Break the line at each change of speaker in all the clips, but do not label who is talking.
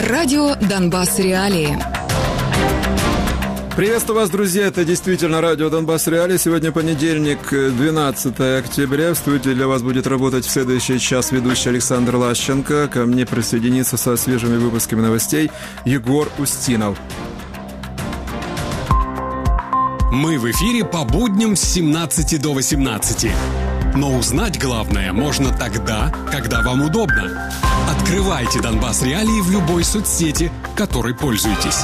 Радио «Донбасс. Реалии».
Приветствую вас, друзья. Это действительно радио «Донбасс. Реалии». Сегодня понедельник, 12 октября. В студии для вас будет работать в следующий час ведущий Александр Лащенко. Ко мне присоединится со свежими выпусками новостей Егор Устинов.
Мы в эфире по будням с 17 до 18. Но узнать главное можно тогда, когда вам удобно. Открывайте «Донбасс. Реалии» в любой соцсети, которой пользуетесь.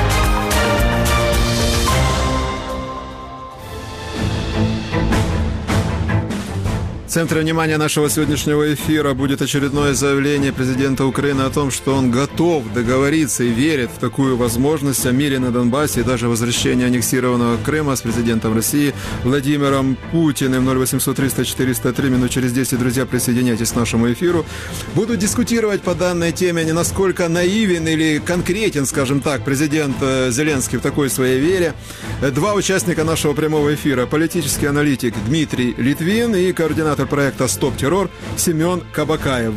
В центре внимания нашего сегодняшнего эфира будет очередное заявление президента Украины о том, что он готов договориться и верит в такую возможность о мире на Донбассе и даже возвращении аннексированного Крыма с президентом России Владимиром Путиным. 0800 300 403, минут через 10, друзья, присоединяйтесь к нашему эфиру. Буду дискутировать по данной теме, не насколько наивен или конкретен, скажем так, президент Зеленский в такой своей вере. Два участника нашего прямого эфира: политический аналитик Дмитрий Литвин и координатор проекта «Стоп террор» Семен Кабакаев.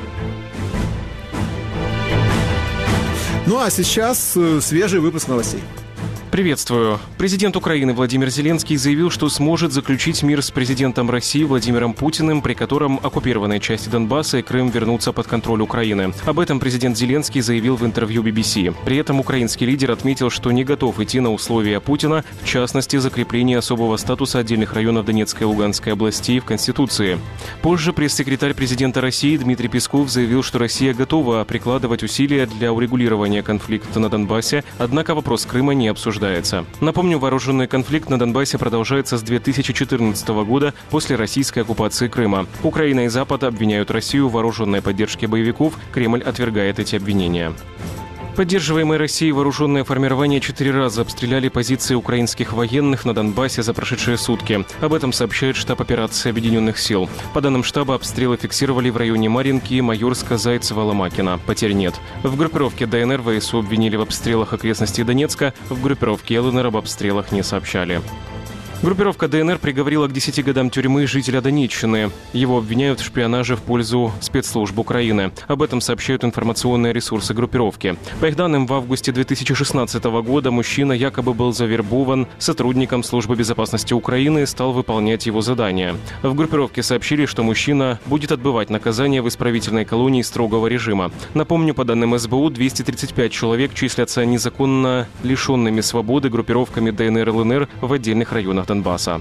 Ну а сейчас свежий выпуск новостей.
Приветствую. Президент Украины Владимир Зеленский заявил, что сможет заключить мир с президентом России Владимиром Путиным, при котором оккупированные части Донбасса и Крым вернутся под контроль Украины. Об этом президент Зеленский заявил в интервью BBC. При этом украинский лидер отметил, что не готов идти на условия Путина, в частности, закрепление особого статуса отдельных районов Донецкой и Луганской областей в Конституции. Позже пресс-секретарь президента России Дмитрий Песков заявил, что Россия готова прикладывать усилия для урегулирования конфликта на Донбассе, однако вопрос Крыма не обсуждается. Напомню, вооруженный конфликт на Донбассе продолжается с 2014 года после российской оккупации Крыма. Украина и Запад обвиняют Россию в вооруженной поддержке боевиков, Кремль отвергает эти обвинения. Поддерживаемые Россией вооруженные формирования 4 раза обстреляли позиции украинских военных на Донбассе за прошедшие сутки. Об этом сообщает штаб операции Объединенных сил. По данным штаба, обстрелы фиксировали в районе Марьинки, Майорска, Зайцева, Ломакина. Потерь нет. В группировке ДНР ВСУ обвинили в обстрелах окрестностей Донецка, в группировке ЛНР об обстрелах не сообщали. Группировка ДНР приговорила к 10 годам тюрьмы жителя Донеччины. Его обвиняют в шпионаже в пользу спецслужб Украины. Об этом сообщают информационные ресурсы группировки. По их данным, в августе 2016 года мужчина якобы был завербован сотрудником Службы безопасности Украины и стал выполнять его задания. В группировке сообщили, что мужчина будет отбывать наказание в исправительной колонии строгого режима. Напомню, по данным СБУ, 235 человек числятся незаконно лишенными свободы группировками ДНР и ЛНР в отдельных районах Донбасса.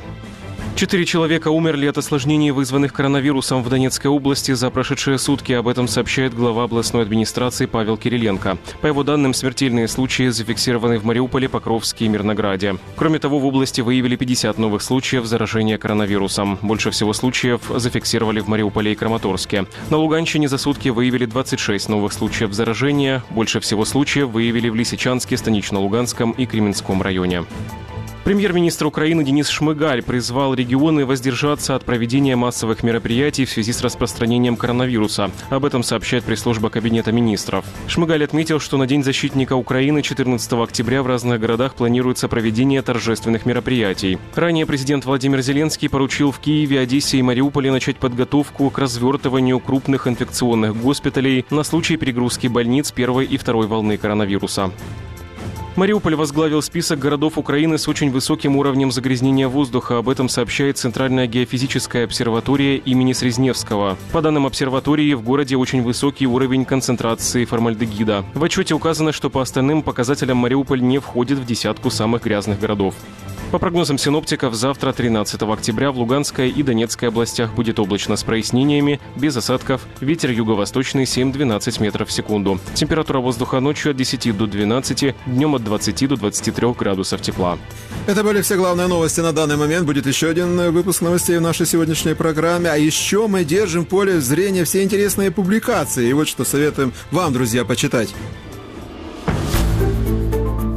4 человека умерли от осложнений, вызванных коронавирусом в Донецкой области за прошедшие сутки. Об этом сообщает глава областной администрации Павел Кириленко. По его данным, смертельные случаи зафиксированы в Мариуполе, Покровске и Мирнограде. Кроме того, в области выявили 50 новых случаев заражения коронавирусом. Больше всего случаев зафиксировали в Мариуполе и Краматорске. На Луганщине за сутки выявили 26 новых случаев заражения. Больше всего случаев выявили в Лисичанске, Станично-Луганском и Кременском районе. Премьер-министр Украины Денис Шмыгаль призвал регионы воздержаться от проведения массовых мероприятий в связи с распространением коронавируса. Об этом сообщает пресс-служба Кабинета министров. Шмыгаль отметил, что на День защитника Украины 14 октября в разных городах планируется проведение торжественных мероприятий. Ранее президент Владимир Зеленский поручил в Киеве, Одессе и Мариуполе начать подготовку к развертыванию крупных инфекционных госпиталей на случай перегрузки больниц первой и второй волны коронавируса. Мариуполь возглавил список городов Украины с очень высоким уровнем загрязнения воздуха. Об этом сообщает Центральная геофизическая обсерватория имени Срезневского. По данным обсерватории, в городе очень высокий уровень концентрации формальдегида. В отчете указано, что по остальным показателям Мариуполь не входит в десятку самых грязных городов. По прогнозам синоптиков, завтра, 13 октября, в Луганской и Донецкой областях будет облачно с прояснениями, без осадков, ветер юго-восточный 7-12 метров в секунду. Температура воздуха ночью от 10 до 12, днем от 20 до 23 градусов тепла.
Это были все главные новости на данный момент. Будет еще один выпуск новостей в нашей сегодняшней программе. А еще мы держим в поле зрения все интересные публикации. И вот что советуем вам, друзья, почитать.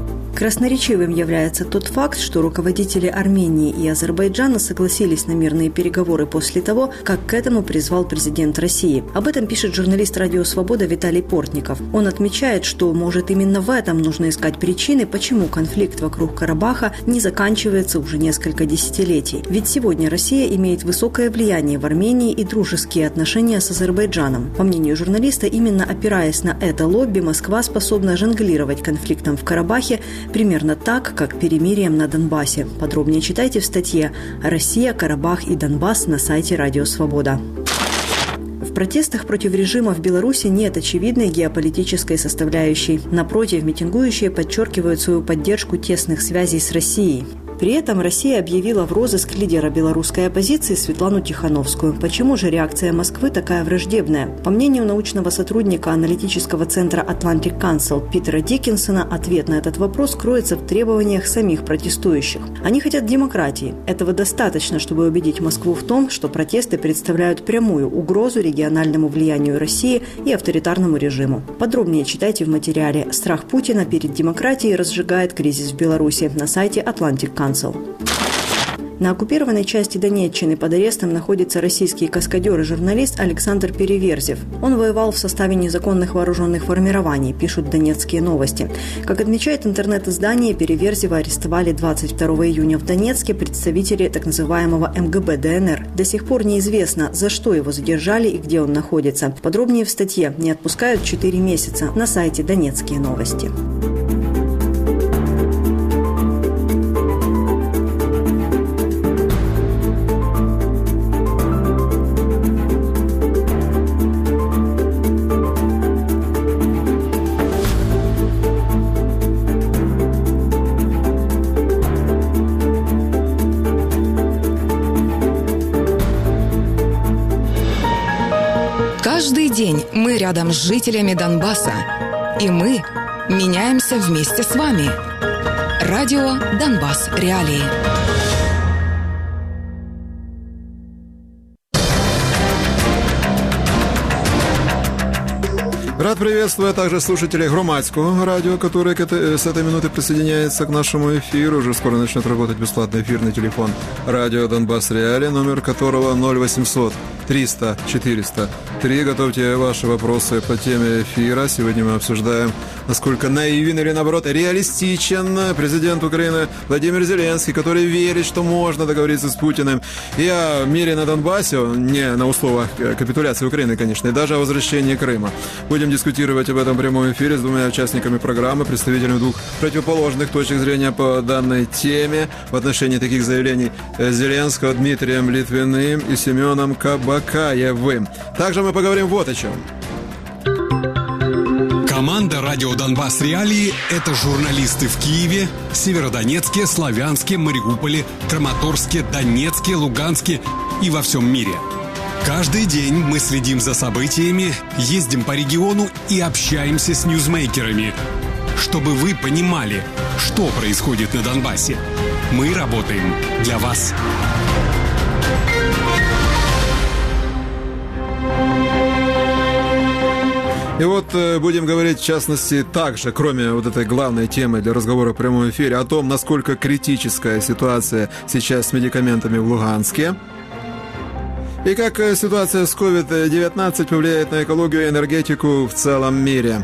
Красноречивым является тот факт, что руководители Армении и Азербайджана согласились на мирные переговоры после того, как к этому призвал президент России. Об этом пишет журналист «Радио Свобода» Виталий Портников. Он отмечает, что, может, именно в этом нужно искать причины, почему конфликт вокруг Карабаха не заканчивается уже несколько десятилетий. Ведь сегодня Россия имеет высокое влияние в Армении и дружеские отношения с Азербайджаном. По мнению журналиста, именно опираясь на это лобби, Москва способна жонглировать конфликтом в Карабахе примерно так, как перемирием на Донбассе. Подробнее читайте в статье «Россия, Карабах и Донбасс» на сайте «Радио Свобода». В протестах против режима в Беларуси нет очевидной геополитической составляющей. Напротив, митингующие подчеркивают свою поддержку тесных связей с Россией. При этом Россия объявила в розыск лидера белорусской оппозиции Светлану Тихановскую. Почему же реакция Москвы такая враждебная? По мнению научного сотрудника аналитического центра Atlantic Council Питера Диккенсона, ответ на этот вопрос кроется в требованиях самих протестующих. Они хотят демократии. Этого достаточно, чтобы убедить Москву в том, что протесты представляют прямую угрозу региональному влиянию России и авторитарному режиму. Подробнее читайте в материале «Страх Путина перед демократией разжигает кризис в Беларуси» на сайте Atlantic Council. На оккупированной части Донеччины под арестом находится российский каскадер и журналист Александр Переверзев. Он воевал в составе незаконных вооруженных формирований, пишут «Донецкие новости». Как отмечает интернет-издание, Переверзева арестовали 22 июня в Донецке представители так называемого МГБ ДНР. До сих пор неизвестно, за что его задержали и где он находится. Подробнее в статье «Не отпускают 4 месяца» на сайте «Донецкие новости».
Каждый день мы рядом с жителями Донбасса, и мы меняемся вместе с вами. Радио «Донбасс. Реалии».
Рад приветствовать также слушателей Громадского радио, которые с этой минуты присоединяются к нашему эфиру. Уже скоро начнет работать бесплатный эфирный телефон радио «Донбасс Реалии», номер которого 0800 300 403. Готовьте ваши вопросы по теме эфира. Сегодня мы обсуждаем, насколько наивен или, наоборот, реалистичен президент Украины Владимир Зеленский, который верит, что можно договориться с Путиным и о мире на Донбассе, не на условиях капитуляции Украины, конечно, и даже о возвращении Крыма. Будем дискутировать об этом в прямом эфире с двумя участниками программы, представителями двух противоположных точек зрения по данной теме в отношении таких заявлений Зеленского: Дмитрием Литвиным и Семеном Кабакаевым. Также мы поговорим вот о чем.
Команда «Радио Донбасс Реалии» — это журналисты в Киеве, Северодонецке, Славянске, Мариуполе, Краматорске, Донецке, Луганске и во всем мире. Каждый день мы следим за событиями, ездим по региону и общаемся с ньюзмейкерами, чтобы вы понимали, что происходит на Донбассе. Мы работаем для вас.
И вот будем говорить, в частности, также, кроме вот этой главной темы для разговора в прямом эфире, о том, насколько критическая ситуация сейчас с медикаментами в Луганске, и как ситуация с COVID-19 повлияет на экологию и энергетику в целом мире.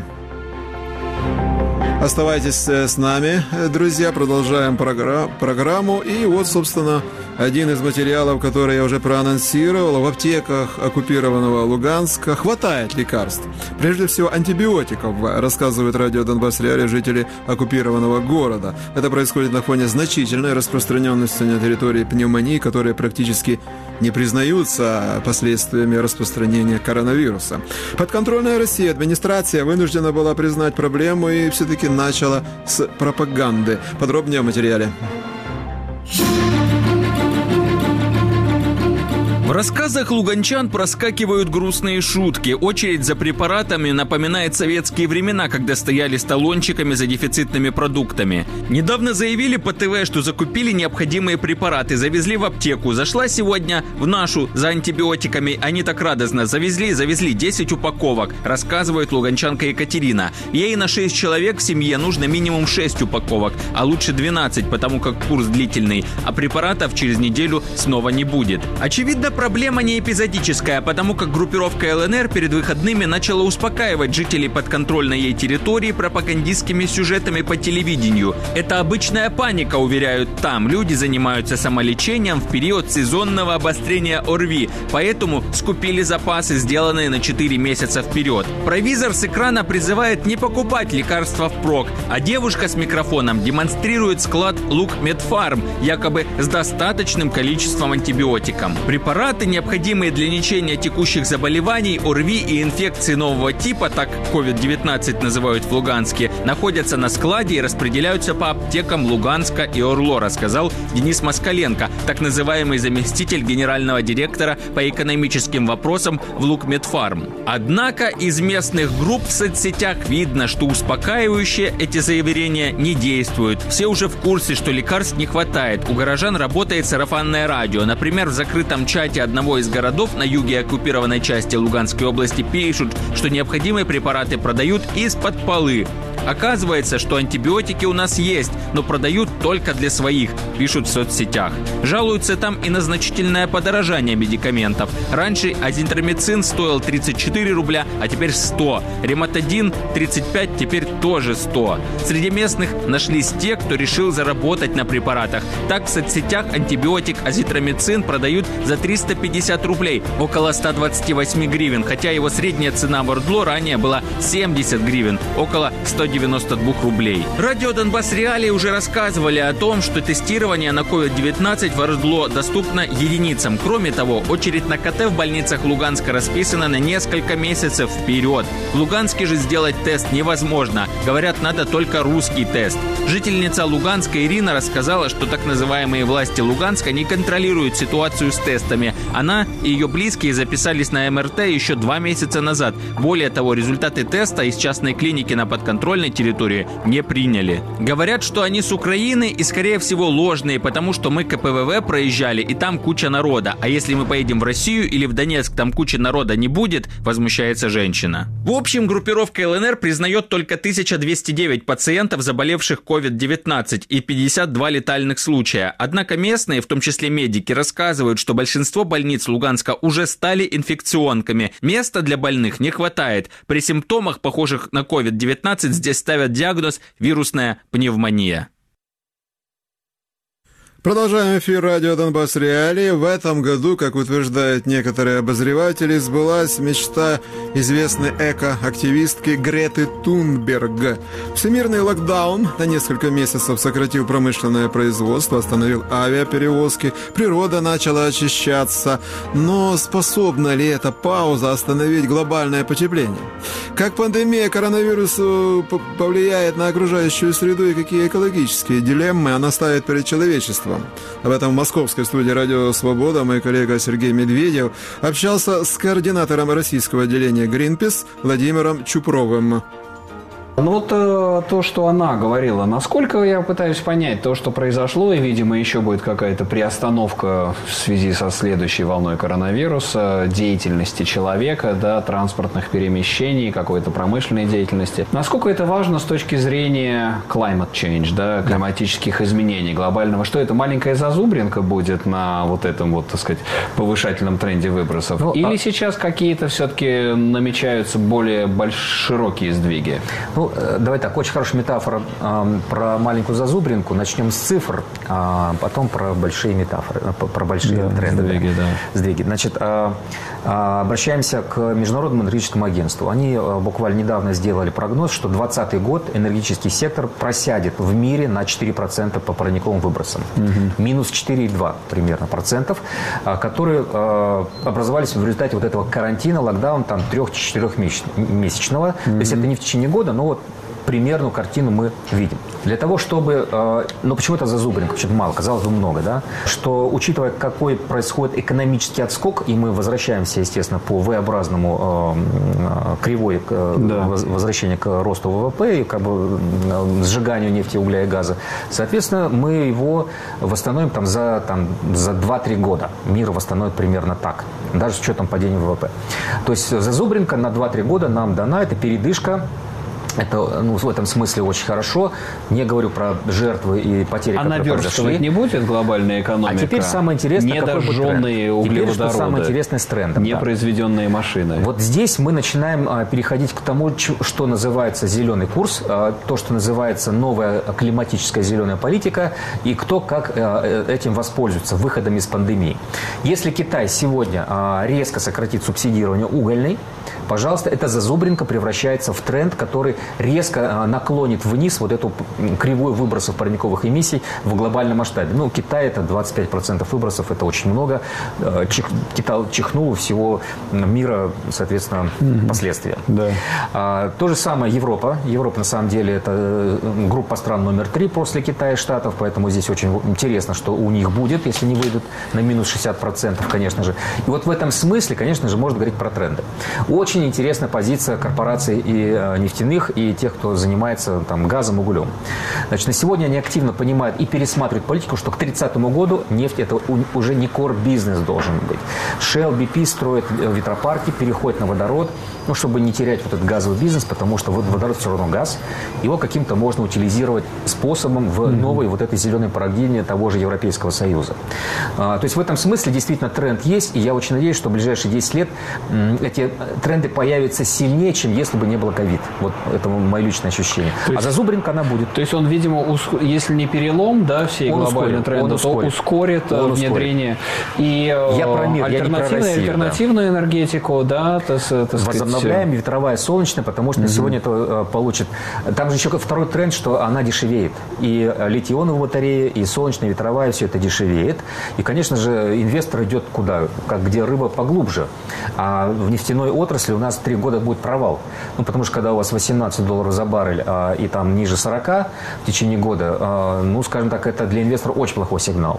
Оставайтесь с нами, друзья, продолжаем программу. И вот, собственно, один из материалов, который я уже проанонсировал. В аптеках оккупированного Луганска хватает лекарств. Прежде всего, антибиотиков, рассказывает радио «Донбасс Реалии» жители оккупированного города. Это происходит на фоне значительной распространенности на территории пневмонии, которые практически не признаются последствиями распространения коронавируса. Подконтрольная России администрация вынуждена была признать проблему и все-таки начала с пропаганды. Подробнее в материале.
В рассказах луганчан проскакивают грустные шутки. Очередь за препаратами напоминает советские времена, когда стояли с талончиками за дефицитными продуктами. Недавно заявили по ТВ, что закупили необходимые препараты, завезли в аптеку. Зашла сегодня в нашу за антибиотиками. Они так радостно завезли 10 упаковок, рассказывает луганчанка Екатерина. Ей на 6 человек в семье нужно минимум 6 упаковок, а лучше 12, потому как курс длительный, а препаратов через неделю снова не будет. Очевидно, проблема не эпизодическая, потому как группировка ЛНР перед выходными начала успокаивать жителей подконтрольной ей территории пропагандистскими сюжетами по телевидению. Это обычная паника, уверяют там. Люди занимаются самолечением в период сезонного обострения ОРВИ, поэтому скупили запасы, сделанные на 4 месяца вперед. Провизор с экрана призывает не покупать лекарства впрок, а девушка с микрофоном демонстрирует склад Лукмедфарм, якобы с достаточным количеством антибиотиков. Препараты, необходимые для лечения текущих заболеваний, ОРВИ и инфекции нового типа, так COVID-19 называют в Луганске, находятся на складе и распределяются по аптекам Луганска и ОРЛО, рассказал Денис Москаленко, так называемый заместитель генерального директора по экономическим вопросам в Лукмедфарм. Однако из местных групп в соцсетях видно, что успокаивающие эти заявления не действуют. Все уже в курсе, что лекарств не хватает. У горожан работает сарафанное радио. Например, в закрытом чате одного из городов на юге оккупированной части Луганской области пишут, что необходимые препараты продают из-под полы. Оказывается, что антибиотики у нас есть, но продают только для своих, пишут в соцсетях. Жалуются там и на значительное подорожание медикаментов. Раньше азитромицин стоил 34 рубля, а теперь 100. Рематадин 35, теперь тоже 100. Среди местных нашлись те, кто решил заработать на препаратах. Так в соцсетях антибиотик азитромицин продают за 350 рублей, около 128 гривен, хотя его средняя цена в ОРДЛО ранее была 70 гривен, около 192 рублей. Радио Донбасс Реалии уже рассказывали о том, что тестирование на COVID-19 в ОРДЛО доступно единицам. Кроме того, очередь на КТ в больницах Луганска расписана на несколько месяцев вперед. В Луганске же сделать тест невозможно. Говорят, надо только русский тест. Жительница Луганска Ирина рассказала, что так называемые власти Луганска не контролируют ситуацию с тестами. Она и ее близкие записались на МРТ еще 2 месяца назад. Более того, результаты теста из частной клиники на подконтрольной территории не приняли. Говорят, что они с Украины и, скорее всего, ложные, потому что мы КПВВ проезжали, и там куча народа. А если мы поедем в Россию или в Донецк, там кучи народа не будет, возмущается женщина. В общем, группировка ЛНР признает только 1209 пациентов, заболевших COVID-19, и 52 летальных случая. Однако местные, в том числе медики, рассказывают, что большинство больниц Луганска уже стали инфекционками. Места для больных не хватает. При симптомах, похожих на COVID-19, здесь ставят диагноз «вирусная пневмония».
Продолжаем эфир радио Донбасс Реалии. В этом году, как утверждают некоторые обозреватели, сбылась мечта известной эко-активистки Греты Тунберг. Всемирный локдаун на несколько месяцев сократил промышленное производство, остановил авиаперевозки, природа начала очищаться. Но способна ли эта пауза остановить глобальное потепление? Как пандемия коронавируса повлияет на окружающую среду и какие экологические дилеммы она ставит перед человечеством? Об этом в московской студии «Радио Свобода» мой коллега Сергей Медведев общался с координатором российского отделения Greenpeace Владимиром Чупровым.
Ну вот то, что она говорила, насколько я пытаюсь понять то, что произошло, и, видимо, еще будет какая-то приостановка в связи со следующей волной коронавируса, деятельности человека, да, транспортных перемещений, какой-то промышленной деятельности. Насколько это важно с точки зрения climate change, да, климатических изменений глобального? Что это, маленькая зазубринка будет на вот этом вот, так сказать, повышательном тренде выбросов? Или сейчас какие-то все-таки намечаются более широкие сдвиги?
Ну, давай так, очень хорошая метафора про маленькую зазубринку. Начнем с цифр, а потом про большие метафоры, про большие тренды.
Сдвиги, да.
Сдвиги. Значит, обращаемся к Международному энергетическому агентству. Они буквально недавно сделали прогноз, что 2020 год энергетический сектор просядет в мире на 4% по парниковым выбросам. Минус 4,2 примерно процентов, которые образовались в результате вот этого карантина, локдауна, там 3-4 месячного. То есть это не в течение года, но вот примерную картину мы видим. Для того, чтобы... почему это Зазубренко? Почему-то мало, казалось бы, много, да? Что, учитывая, какой происходит экономический отскок, и мы возвращаемся, естественно, по V-образному кривой возвращения к росту ВВП и сжиганию нефти, угля и газа, соответственно, мы его восстановим за 2-3 года. Мир восстановит примерно так, даже с учетом падения ВВП. То есть Зазубренко на 2-3 года нам дана эта передышка. Это в этом смысле очень хорошо. Не говорю про жертвы и потери, которые произошли.
А наверстывать не будет глобальная экономика?
А теперь самое интересное,
недожженные углеводороды.
Теперь, что самое интересное с трендом.
Непроизведенные машины.
Вот здесь мы начинаем переходить к тому, что называется зеленый курс, то, что называется новая климатическая зеленая политика, и кто как этим воспользуется, выходом из пандемии. Если Китай сегодня резко сократит субсидирование угольной, пожалуйста, это Зазубренко превращается в тренд, который резко наклонит вниз вот эту кривую выбросов парниковых эмиссий в глобальном масштабе. Китай это 25% выбросов, это очень много. Китай чихнул, у всего мира, соответственно, последствия.
Да.
То же самое Европа. Европа, на самом деле, это группа стран номер 3 после Китая и Штатов, поэтому здесь очень интересно, что у них будет, если не выйдут на минус 60%, конечно же. И вот в этом смысле, конечно же, можно говорить про тренды. Очень интересная позиция корпораций и нефтяных, и тех, кто занимается газом, углем. Значит, на сегодня они активно понимают и пересматривают политику, что к 30 году нефть это уже не core-бизнес должен быть. Shell, BP строят ветропарки, переходят на водород, чтобы не терять вот этот газовый бизнес, потому что водород все равно газ. Его каким-то можно утилизировать способом в новой вот этой зеленой парадигме того же Европейского Союза. То есть в этом смысле действительно тренд есть, и я очень надеюсь, что в ближайшие 10 лет эти тренды появятся сильнее, чем если бы не было ковид. Вот это мое личное ощущение. А Зазубренко она будет.
То есть он, видимо, если не перелом, всей глобальной тренда, то ускорит внедрение. И
я про мир,
альтернативную энергетику,
возобновляем ветровая, солнечная, потому что сегодня это получит... Там же еще второй тренд, что она дешевеет. И литий-ионовые батареи, и солнечная, ветровая, все это дешевеет. И, конечно же, инвестор идет куда? Где рыба поглубже. А в нефтяной отрасли у нас 3 года будет провал. Потому что когда у вас $18 за баррель и там ниже 40 в течение года, скажем так, это для инвестора очень плохой сигнал.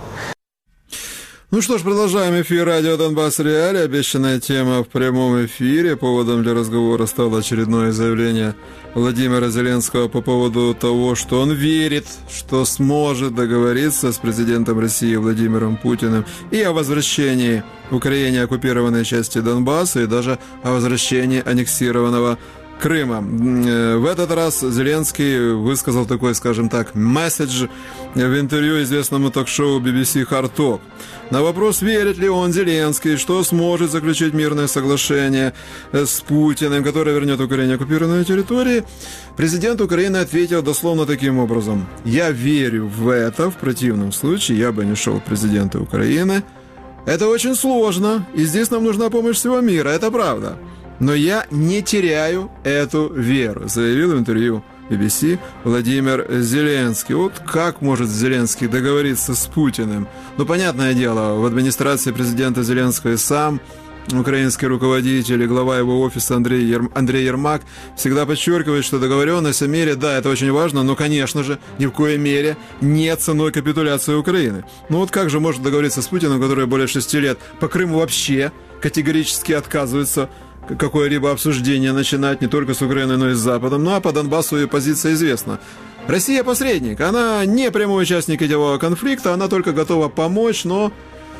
Ну что ж, продолжаем эфир радио «Донбасс Реалии». Обещанная тема в прямом эфире. Поводом для разговора стало очередное заявление Владимира Зеленского по поводу того, что он верит, что сможет договориться с президентом России Владимиром Путиным и о возвращении в Украине оккупированной части Донбасса, и даже о возвращении аннексированного Крыма. В этот раз Зеленский высказал такой, скажем так, месседж в интервью известному ток-шоу BBC Hard Talk. На вопрос, верит ли он, Зеленский, что сможет заключить мирное соглашение с Путиным, которое вернет Украине оккупированные территории, президент Украины ответил дословно таким образом: «Я верю в это, в противном случае я бы не шел к президенту Украины. Это очень сложно, и здесь нам нужна помощь всего мира, это правда. Но я не теряю эту веру», заявил в интервью BBC Владимир Зеленский. Вот как может Зеленский договориться с Путиным? Понятное дело, в администрации президента Зеленского и сам украинский руководитель и глава его офиса Андрей Ермак всегда подчеркивает, что договоренность о мире, да, это очень важно, но, конечно же, ни в коей мере не ценой капитуляции Украины. Как же может договориться с Путиным, который более 6 лет по Крыму вообще категорически отказывается какое-либо обсуждение начинать не только с Украиной, но и с Западом. А по Донбассу ее позиция известна. Россия посредник, она не прямой участник этого конфликта, она только готова помочь, но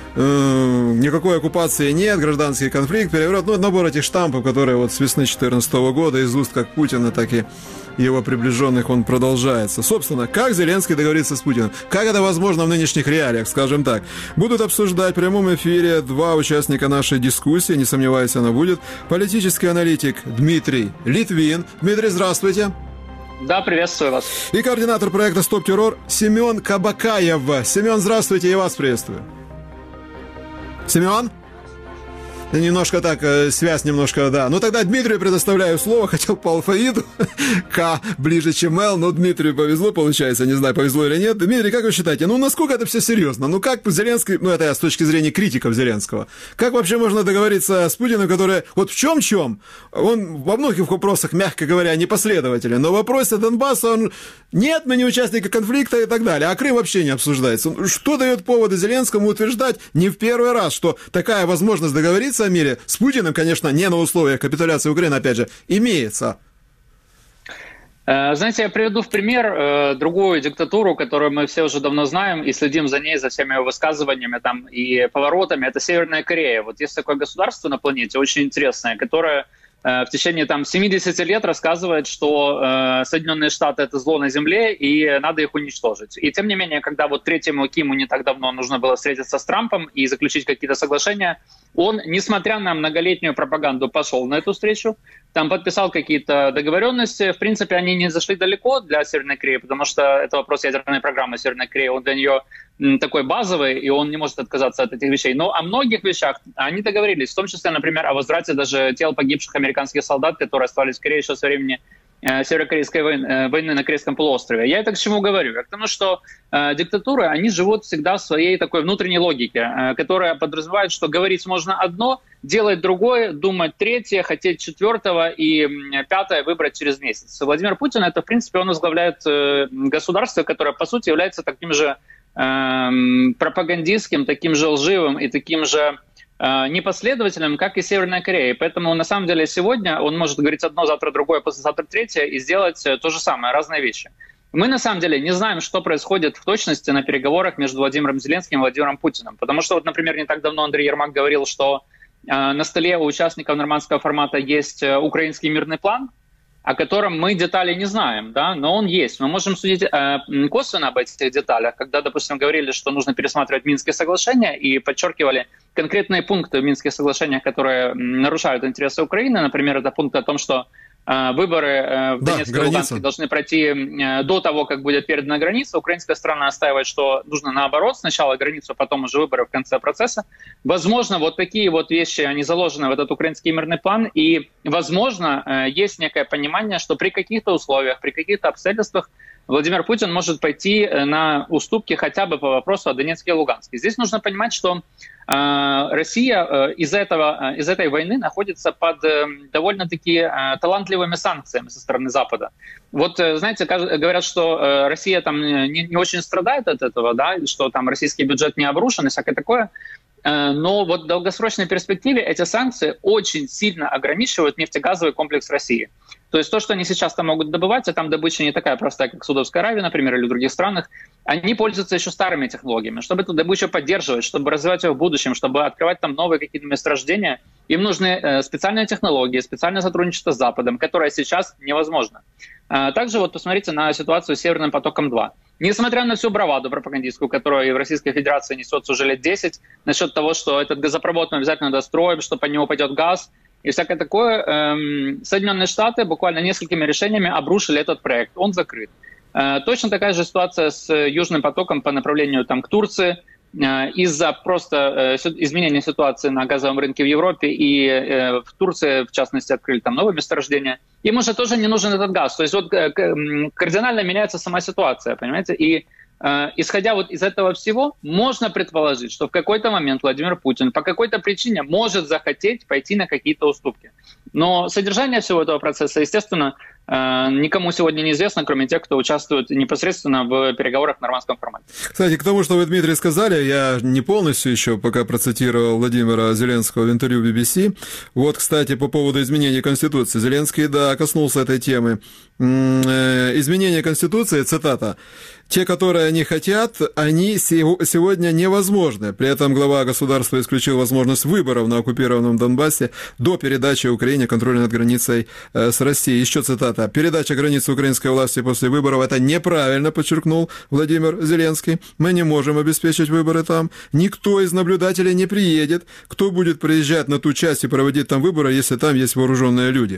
никакой оккупации нет, гражданский конфликт, переворот, набор этих штампов, которые с весны 2014 года из уст как Путина, так и его приближенных он продолжается. Собственно, как Зеленский договорится с Путиным? Как это возможно в нынешних реалиях, скажем так? Будут обсуждать в прямом эфире 2 участника нашей дискуссии, не сомневаюсь, она будет. Политический аналитик Дмитрий Литвин. Дмитрий, здравствуйте.
Да, приветствую вас.
И координатор проекта «Стоп-террор» Семен Кабакаев. Семен, здравствуйте, я вас приветствую. Семен? Немножко так, связь немножко, да. Ну, тогда Дмитрию предоставляю слово. Хотел по алфавиту. К ближе, чем Л. Но Дмитрию повезло, получается. Не знаю, повезло или нет. Дмитрий, как вы считаете, ну, насколько это все серьезно? Ну, как Зеленский, ну, это я с точки зрения критиков Зеленского. Как вообще можно договориться с Путиным, который, вот в чем, он во многих вопросах, мягко говоря, непоследователен. Но в вопросе Донбасса он, нет, мы не участники конфликта и так далее. А Крым вообще не обсуждается. Что дает поводы Зеленскому утверждать не в первый раз, что такая возможность договориться о мире с Путиным, конечно, не на условиях капитуляции Украины, опять же, имеется?
Знаете, я приведу в пример другую диктатуру, которую мы все уже давно знаем и следим за ней, за всеми ее высказываниями там, и поворотами. Это Северная Корея. Вот есть такое государство на планете, очень интересное, которое в течение там 70 лет рассказывает, что Соединенные Штаты — это зло на земле, и надо их уничтожить. И тем не менее, когда вот третьему Киму не так давно нужно было встретиться с Трампом и заключить какие-то соглашения, он, несмотря на многолетнюю пропаганду, пошел на эту встречу, там подписал какие-то договоренности. В принципе, они не зашли далеко для Северной Кореи, потому что это вопрос ядерной программы Северной Кореи, он для нее такой базовый, и он не может отказаться от этих вещей. Но о многих вещах они договорились, в том числе, например, о возврате даже тел погибших американских солдат, которые остались в Корее еще со времени северокорейской войны на Корейском полуострове. Я это к чему говорю? Я к тому, что диктатуры, они живут всегда в своей такой внутренней логике, которая подразумевает, что говорить можно одно, делать другое, думать третье, хотеть четвертого и пятое выбрать через месяц. Владимир Путин, это, в принципе, он возглавляет государство, которое, по сути, является таким же пропагандистским, таким же лживым и таким же непоследовательным, как и Северная Корея. Поэтому, на самом деле, сегодня он может говорить одно, завтра другое, послезавтра третье и сделать то же самое, разные вещи. Мы, на самом деле, не знаем, что происходит в точности на переговорах между Владимиром Зеленским и Владимиром Путиным. Потому что, вот, например, не так давно Андрей Ермак говорил, что на столе у участников нормандского формата есть украинский мирный план, о котором мы деталей не знаем, да, но он есть. Мы можем судить косвенно об этих деталях, когда, допустим, говорили, что нужно пересматривать Минские соглашения и подчеркивали конкретные пункты в Минских соглашениях, которые нарушают интересы Украины. Например, это пункт о том, что выборы в Донецке и Луганске должны пройти до того, как будет передана граница. Украинская сторона настаивает, что нужно наоборот, сначала границу, потом уже выборы в конце процесса. Возможно, вот такие вот вещи, они заложены в этот украинский мирный план, и, возможно, есть некое понимание, что при каких-то условиях, при каких-то обстоятельствах Владимир Путин может пойти на уступки хотя бы по вопросу о Донецке и Луганске. Здесь нужно понимать, что Россия из этой войны находится под довольно-таки талантливыми санкциями со стороны Запада. Вот, знаете, говорят, что Россия там не очень страдает от этого, да, что там российский бюджет не обрушен и всякое такое. Но вот в долгосрочной перспективе эти санкции очень сильно ограничивают нефтегазовый комплекс России. То есть то, что они сейчас там могут добывать, а там добыча не такая простая, как в Саудовской Аравии, например, или в других странах, они пользуются еще старыми технологиями. Чтобы эту добычу поддерживать, чтобы развивать ее в будущем, чтобы открывать там новые какие-то месторождения, им нужны специальные технологии, специальное сотрудничество с Западом, которое сейчас невозможно. Также вот посмотрите на ситуацию с Северным потоком-2. Несмотря на всю браваду пропагандистскую, которая и в Российской Федерации несется уже лет 10, насчет того, что этот газопровод мы обязательно достроим, что по нему пойдет газ и всякое такое, Соединенные Штаты буквально несколькими решениями обрушили этот проект. Он закрыт. Точно такая же ситуация с Южным потоком по направлению там, к Турции. Из-за просто изменения ситуации на газовом рынке в Европе и в Турции, в частности, открыли там новые месторождения. Им уже тоже не нужен этот газ. То есть вот кардинально меняется сама ситуация, понимаете? И исходя вот из этого всего, можно предположить, что в какой-то момент Владимир Путин по какой-то причине может захотеть пойти на какие-то уступки. Но содержание всего этого процесса, естественно, никому сегодня не известно, кроме тех, кто участвует непосредственно в переговорах в нормандском формате.
Кстати, к тому, что вы, Дмитрий, сказали, я не полностью еще пока процитировал Владимира Зеленского в интервью BBC. Вот, кстати, по поводу изменения Конституции. Зеленский, да, коснулся этой темы. Изменение Конституции, цитата, «Те, которые они хотят, они сегодня невозможны». При этом глава государства исключил возможность выборов на оккупированном Донбассе до передачи Украине контроля над границей с Россией. Еще цитата. цитата, «Передача границы украинской власти после выборов – это неправильно», подчеркнул Владимир Зеленский. «Мы не можем обеспечить выборы там. Никто из наблюдателей не приедет. Кто будет приезжать на ту часть и проводить там выборы, если там есть вооруженные люди?»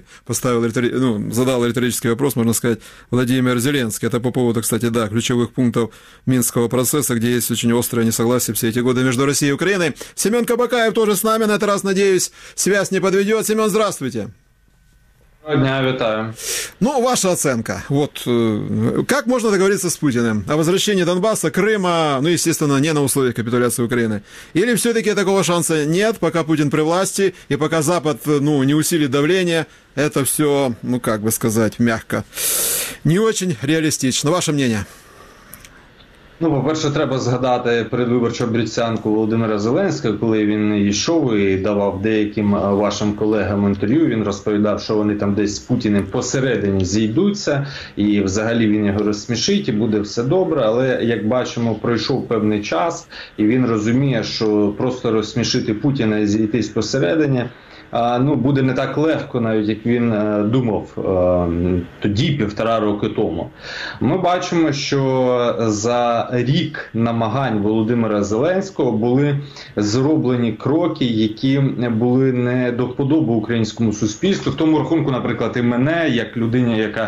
Задал риторический вопрос, можно сказать, Владимир Зеленский. Это по поводу, кстати, да, ключевых пунктов Минского процесса, где есть очень острое несогласие все эти годы между Россией и Украиной. Семен Кабакаев тоже с нами на этот раз, надеюсь, связь не подведет. Семен, здравствуйте.
Доброго дня, витаю.
Ваша оценка. Как можно договориться с Путиным о возвращении Донбасса, Крыма, естественно, не на условиях капитуляции Украины? Или все-таки такого шанса нет, пока Путин при власти и пока Запад, не усилит давление, это все, как бы сказать, мягко, не очень реалистично. Ваше мнение?
По-перше, треба згадати передвиборчу обіцянку Володимира Зеленського, коли він йшов і давав деяким вашим колегам інтерв'ю. Він розповідав, що вони там десь з Путіним посередині зійдуться, і взагалі він його розсмішить, і буде все добре. Але, як бачимо, пройшов певний час, і він розуміє, що просто розсмішити Путіна і зійтись посередині буде не так легко, навіть як він думав тоді, 1,5 роки тому. Ми бачимо, що за рік намагань Володимира Зеленського були зроблені кроки, які були не до вподоби українському суспільству. В тому рахунку, наприклад, і мене, як людині, яка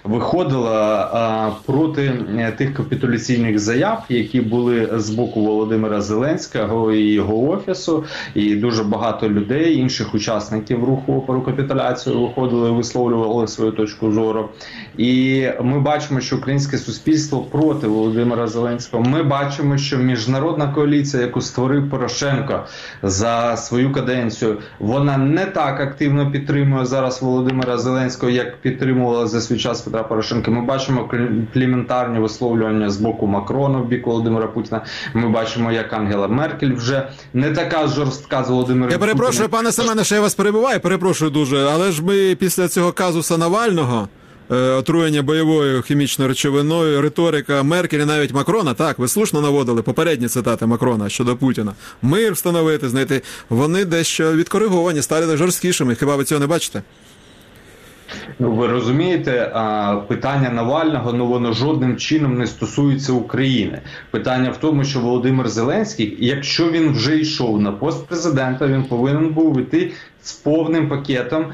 виходила проти тих капітуляційних заяв, які були з боку Володимира Зеленського і його офісу, і дуже багато людей, інших учасників руху про капітуляцію виходили і висловлювали свою точку зору. І ми бачимо, що українське суспільство проти Володимира Зеленського. Ми бачимо, що міжнародна коаліція, яку створив Порошенко за свою каденцію, вона не так активно підтримує зараз Володимира Зеленського, як підтримувала за свій час Петра Порошенка. Ми бачимо компліментарні висловлювання з боку Макрона в бік Володимира Путіна. Ми бачимо, як Ангела Меркель вже не така жорстка з Володимиром Путіним.
Я перепрошую, пане Семене, що я вас перебиваю, перепрошую дуже, але ж ми після цього казуса Навального, отруєння бойовою хімічною речовиною, риторика Меркель, навіть Макрона, так, ви слушно наводили попередні цитати Макрона щодо Путіна. Мир встановити, знаєте, вони дещо відкориговані, стали жорсткішими. Хіба ви цього не бачите?
Ви розумієте, питання Навального, воно жодним чином не стосується України. Питання в тому, що Володимир Зеленський, якщо він вже йшов на пост президента, він повинен був йти з повним пакетом,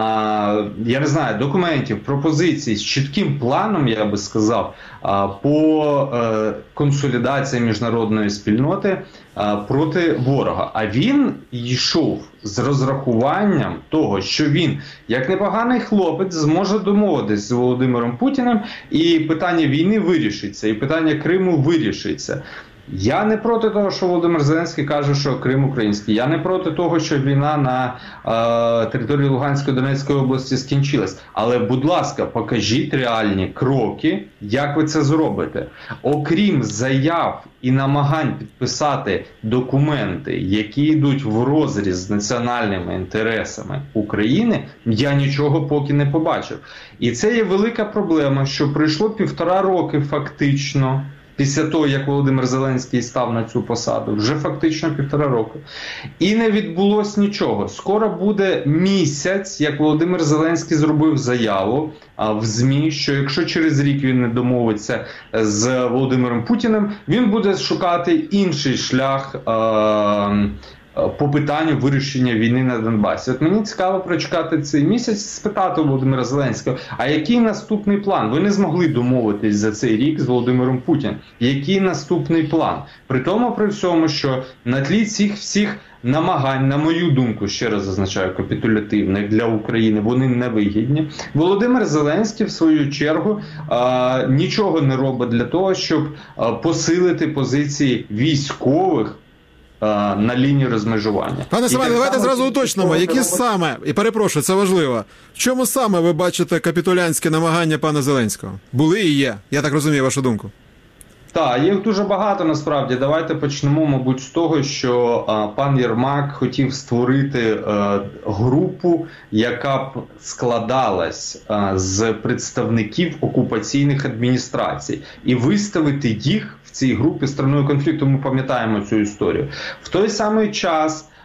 я не знаю, документів, пропозицій, з чітким планом, я би сказав, по консолідації міжнародної спільноти проти ворога. А він йшов з розрахуванням того, що він, як непоганий хлопець, зможе домовитись з Володимиром Путіним, і питання війни вирішиться, і питання Криму вирішиться. Я не проти того, що Володимир Зеленський каже, що Крим український. Я не проти того, що війна на території Луганської, Донецької області скінчилась. Але, будь ласка, покажіть реальні кроки, як ви це зробите. Окрім заяв і намагань підписати документи, які йдуть врозріз з національними інтересами України, я нічого поки не побачив. І це є велика проблема, що пройшло 1,5 роки фактично, після того, як Володимир Зеленський став на цю посаду, вже фактично 1,5 року. І не відбулось нічого. Скоро буде місяць, як Володимир Зеленський зробив заяву в ЗМІ, що якщо через рік він не домовиться з Володимиром Путіним, він буде шукати інший шлях по питанню вирішення війни на Донбасі. От мені цікаво прочекати цей місяць, спитати у Володимира Зеленського, а який наступний план? Ви не змогли домовитись за цей рік з Володимиром Путіним. Який наступний план? При тому, при всьому, що на тлі цих всіх намагань, на мою думку, ще раз зазначаю, капітулятивних для України, вони невигідні. Володимир Зеленський, в свою чергу, нічого не робить для того, щоб посилити позиції військових на лінії розмежування.
Пане Семене, давайте зразу уточнимо, які саме, і перепрошую, це важливо, в чому саме ви бачите капітулянське намагання пана Зеленського? Були і є, я так розумію вашу думку.
Так, їх дуже багато насправді. Давайте почнемо, мабуть, з того, що пан Єрмак хотів створити групу, яка б складалась з представників окупаційних адміністрацій і виставити їх в цій групі стороною конфлікту. Ми пам'ятаємо цю історію. В той самий час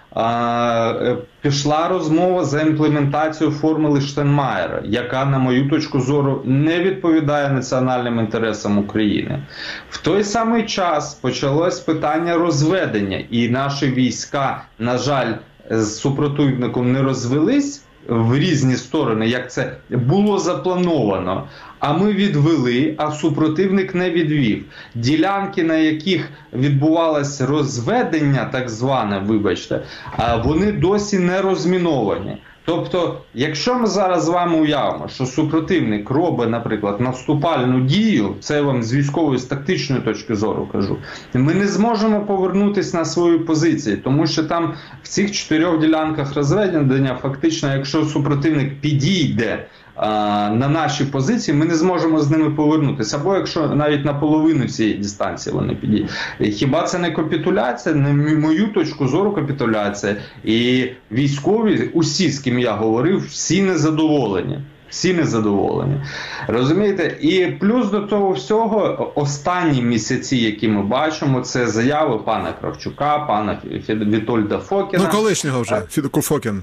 пішла розмова за імплементацію формули Штайнмаєра, яка, на мою точку зору, не відповідає національним інтересам України. В той самий час почалось питання розведення, і наші війська, на жаль, з супротивником не розвелись в різні сторони, як це було заплановано, а ми відвели, а супротивник не відвів. Ділянки, на яких відбувалось розведення, так зване, вибачте, вони досі не розміновані. Тобто, якщо ми зараз з вами уявимо, що супротивник робить, наприклад, наступальну дію, це я вам з військової, з тактичної точки зору кажу, ми не зможемо повернутися на свої позиції, тому що там в цих 4 ділянках розведення фактично, якщо супротивник підійде на наші позиції, ми не зможемо з ними повернутися. Або якщо навіть на половину цієї дистанції вони підійдуть. Хіба це не капітуляція? На мою точку зору капітуляція. І військові, усі, з ким я говорив, всі незадоволені. Всі незадоволені. Розумієте? І плюс до того всього, останні місяці, які ми бачимо, це заяви пана Кравчука, пана Вітольда Фокіна.
Ну, колишнього вже, Фокін.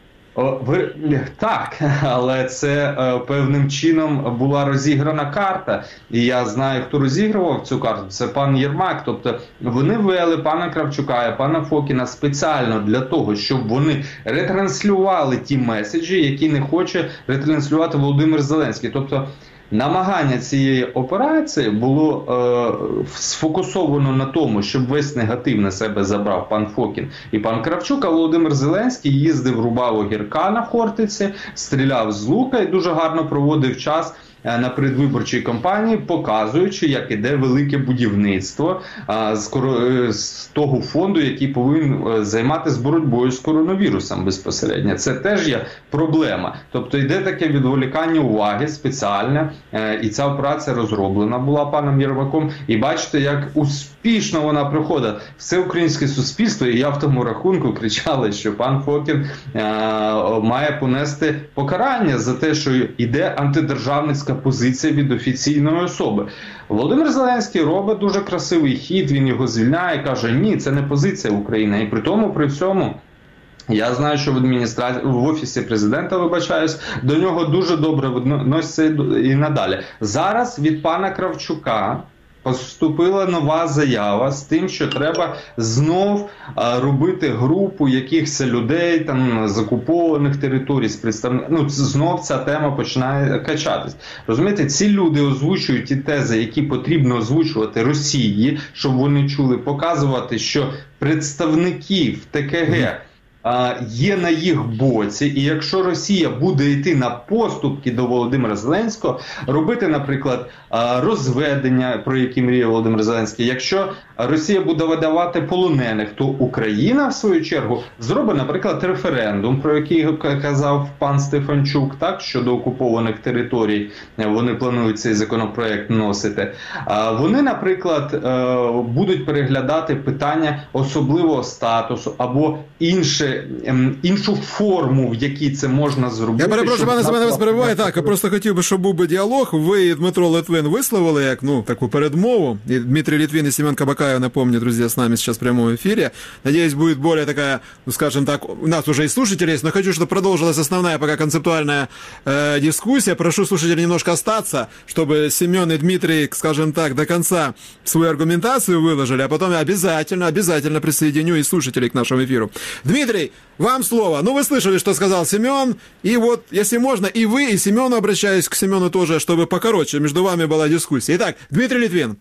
Так, але це певним чином була розіграна карта. І я знаю, хто розігрував цю карту. Це пан Єрмак. Тобто вони ввели пана Кравчука і пана Фокіна спеціально для того, щоб вони ретранслювали ті меседжі, які не хоче ретранслювати Володимир Зеленський. Тобто намагання цієї операції було сфокусовано на тому, щоб весь негатив на себе забрав пан Фокін і пан Кравчук, а Володимир Зеленський їздив, рубав огірка на Хортиці, стріляв з лука і дуже гарно проводив час на передвиборчій кампанії, показуючи, як іде велике будівництво з того фонду, який повинен займатися боротьбою з коронавірусом безпосередньо. Це теж є проблема. Тобто йде таке відволікання уваги спеціальне, і ця операція розроблена була паном Єрмаком. І бачите, як успішно вона проходить. Все українське суспільство, і я в тому рахунку кричали, що пан Фокін має понести покарання за те, що йде антидержавницька позиція від офіційної особи. Володимир Зеленський робить дуже красивий хід, він його звільняє, каже, ні, це не позиція України. І при тому, при всьому, я знаю, що в Офісі Президента, вибачаюсь, до нього дуже добре відносяться і надалі. Зараз від пана Кравчука поступила нова заява з тим, що треба знов робити групу якихось людей там з окупованих територій, з представників. Знов ця тема починає качатись. Розумієте, ці люди озвучують ті тези, які потрібно озвучувати Росії, щоб вони чули, показувати, що представників ТКГ є на їх боці, і якщо Росія буде йти на поступки до Володимира Зеленського, робити, наприклад, розведення, про які мріє Володимир Зеленський, якщо Росія буде видавати полонених, то Україна, в свою чергу, зробить, наприклад, референдум, про який казав пан Стефанчук, так, щодо окупованих територій, вони планують цей законопроект вносити. Вони, наприклад, будуть переглядати питання особливого статусу або іншу форму, в якій це можна зробити.
Я перепрошую, пане Семене, вас перебуває. Так, я просто хотів би, щоб був би діалог. Ви і Дмитро Литвин висловили як, таку передмову. И Дмитрий Литвин и Семен Кабакаев, напомню, друзья, с нами сейчас в прямом эфире. Надеюсь, будет более такая, скажем так, у нас уже и слушатели есть, но хочу, чтобы продолжилась основная пока концептуальная дискуссия. Прошу слушателей немножко остаться, чтобы Семен и Дмитрий, скажем так, до конца свою аргументацию выложили, а потом обязательно присоединю и слушателей к нашему эфиру. Дмитрий, вам слово. Вы слышали, что сказал Семен, и вот, если можно, и вы, и Семену, обращаюсь к Семену тоже, чтобы покороче между вами была дискуссия. Итак, Дмитрий Литвин.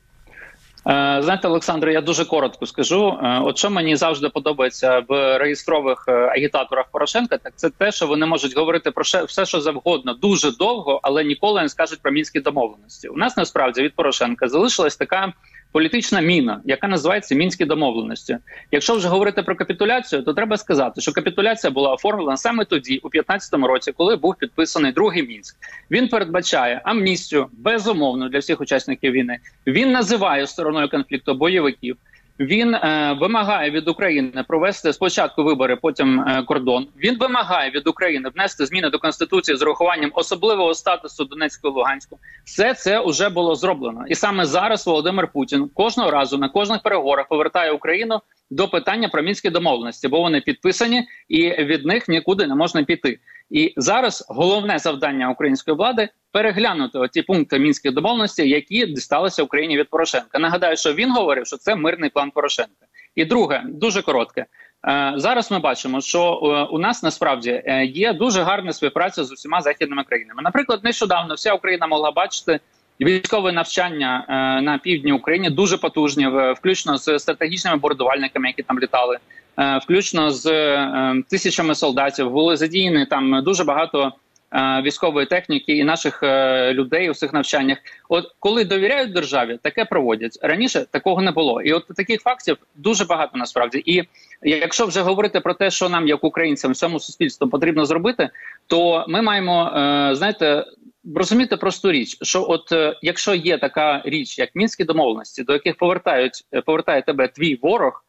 Знаєте, Олександре, я дуже коротко скажу. От що мені завжди подобається в реєстрових агітаторах Порошенка, так це те, що вони можуть говорити про все, що завгодно, дуже довго, але ніколи не скажуть про мінські домовленості. У нас, насправді, від Порошенка залишилась така політична міна, яка називається Мінські домовленості. Якщо вже говорити про капітуляцію, то треба сказати, що капітуляція була оформлена саме тоді, у 2015 році, коли був підписаний другий Мінськ. Він передбачає амністію, безумовно, для всіх учасників війни. Він називає стороною конфлікту бойовиків. Він вимагає від України провести спочатку вибори, потім кордон. Він вимагає від України внести зміни до Конституції з урахуванням особливого статусу Донецького і Луганського. Все це вже було зроблено. І саме зараз Володимир Путін кожного разу на кожних переговорах повертає Україну до питання про мінські домовленості, бо вони підписані і від них нікуди не можна піти. І зараз головне завдання української влади – переглянути оті пункти мінських домовленостей, які дісталися Україні від Порошенка. Нагадаю, що він говорив, що це мирний план Порошенка. І друге, дуже коротке. Зараз ми бачимо, що у нас насправді є дуже гарна співпраця з усіма західними країнами. Наприклад, нещодавно вся Україна могла бачити військове навчання на півдні України, дуже потужні, включно з стратегічними бомбардувальниками, які там літали, включно з тисячами солдатів. Були задіяні там дуже багато військової техніки і наших людей у цих навчаннях. От коли довіряють державі, таке проводять. Раніше такого не було. І от таких фактів дуже багато насправді. І якщо вже говорити про те, що нам, як українцям, всьому суспільству потрібно зробити, то ми маємо, знаєте, розуміти просту річ, що от якщо є така річ, як мінські домовленості, до яких повертає тебе твій ворог,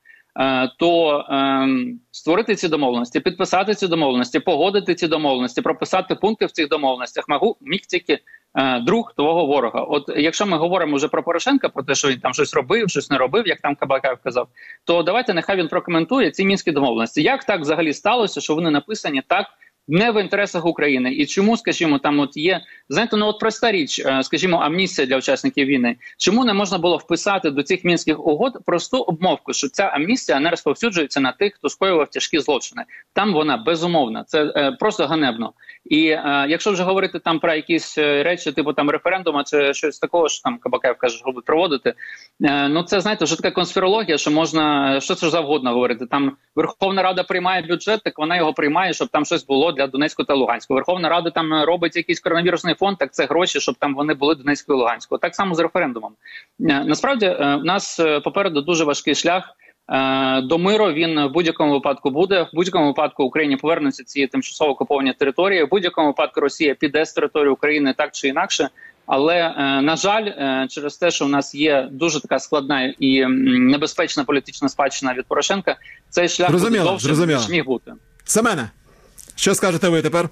то створити ці домовленості, підписати ці домовленості, погодити ці домовленості, прописати пункти в цих домовленостях міг тільки друг твого ворога. От якщо ми говоримо вже про Порошенка, про те, що він там щось робив, щось не робив, як там Кабакаєв казав, то давайте нехай він прокоментує ці мінські домовленості. Як так взагалі сталося, що вони написані так, не в інтересах України. І чому, скажімо, там от є, знаєте, ну от проста річ, скажімо, амністія для учасників війни. Чому не можна було вписати до цих мінських угод просту обмовку, що ця амністія не розповсюджується на тих, хто скоював тяжкі злочини. Там вона безумовна, це просто ганебно. І якщо вже говорити там про якісь речі, типу там референдуму чи щось такого, що там Кабакаєв каже, що будуть проводити, ну це, знаєте, вже така конспірологія, що можна що це завгодно говорити. Там Верховна Рада приймає бюджет, так вона його приймає, щоб там щось було для Донецького та Луганського. Верховна Рада там робить якийсь коронавірусний фонд, так це гроші, щоб там вони були Донецького і Луганського. Так само з референдумом. Насправді, у нас попереду дуже важкий шлях. До миру він в будь-якому випадку буде. В будь-якому випадку Україні повернуться ці тимчасово окуповані території. В будь-якому випадку Росія піде з території України так чи інакше. Але, на жаль, через те, що в нас є дуже така складна і небезпечна політична спадщина від Порошенка, цей шлях буде довше, ніж міг бути.
Семене, що скажете ви тепер?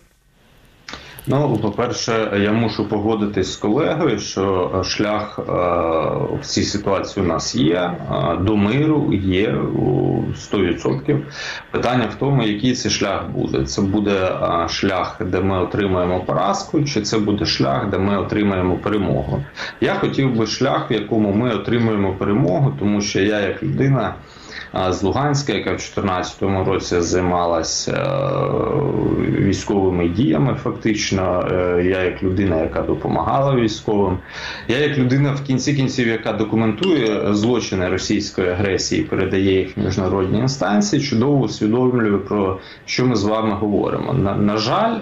Ну, по-перше, я мушу погодитись з колегою, що шлях в цій ситуації у нас є, до миру є 100%. Питання в тому, який це шлях буде. Це буде шлях, де ми отримаємо поразку, чи це буде шлях, де ми отримаємо перемогу. Я хотів би шлях, в якому ми отримуємо перемогу, тому що я як людина з Луганська, яка в 2014 році займалася військовими діями фактично. Я як людина, яка допомагала військовим. Я як людина в кінці кінців, яка документує злочини російської агресії, передає їх в міжнародні інстанції, чудово усвідомлюю, про що ми з вами говоримо. На жаль,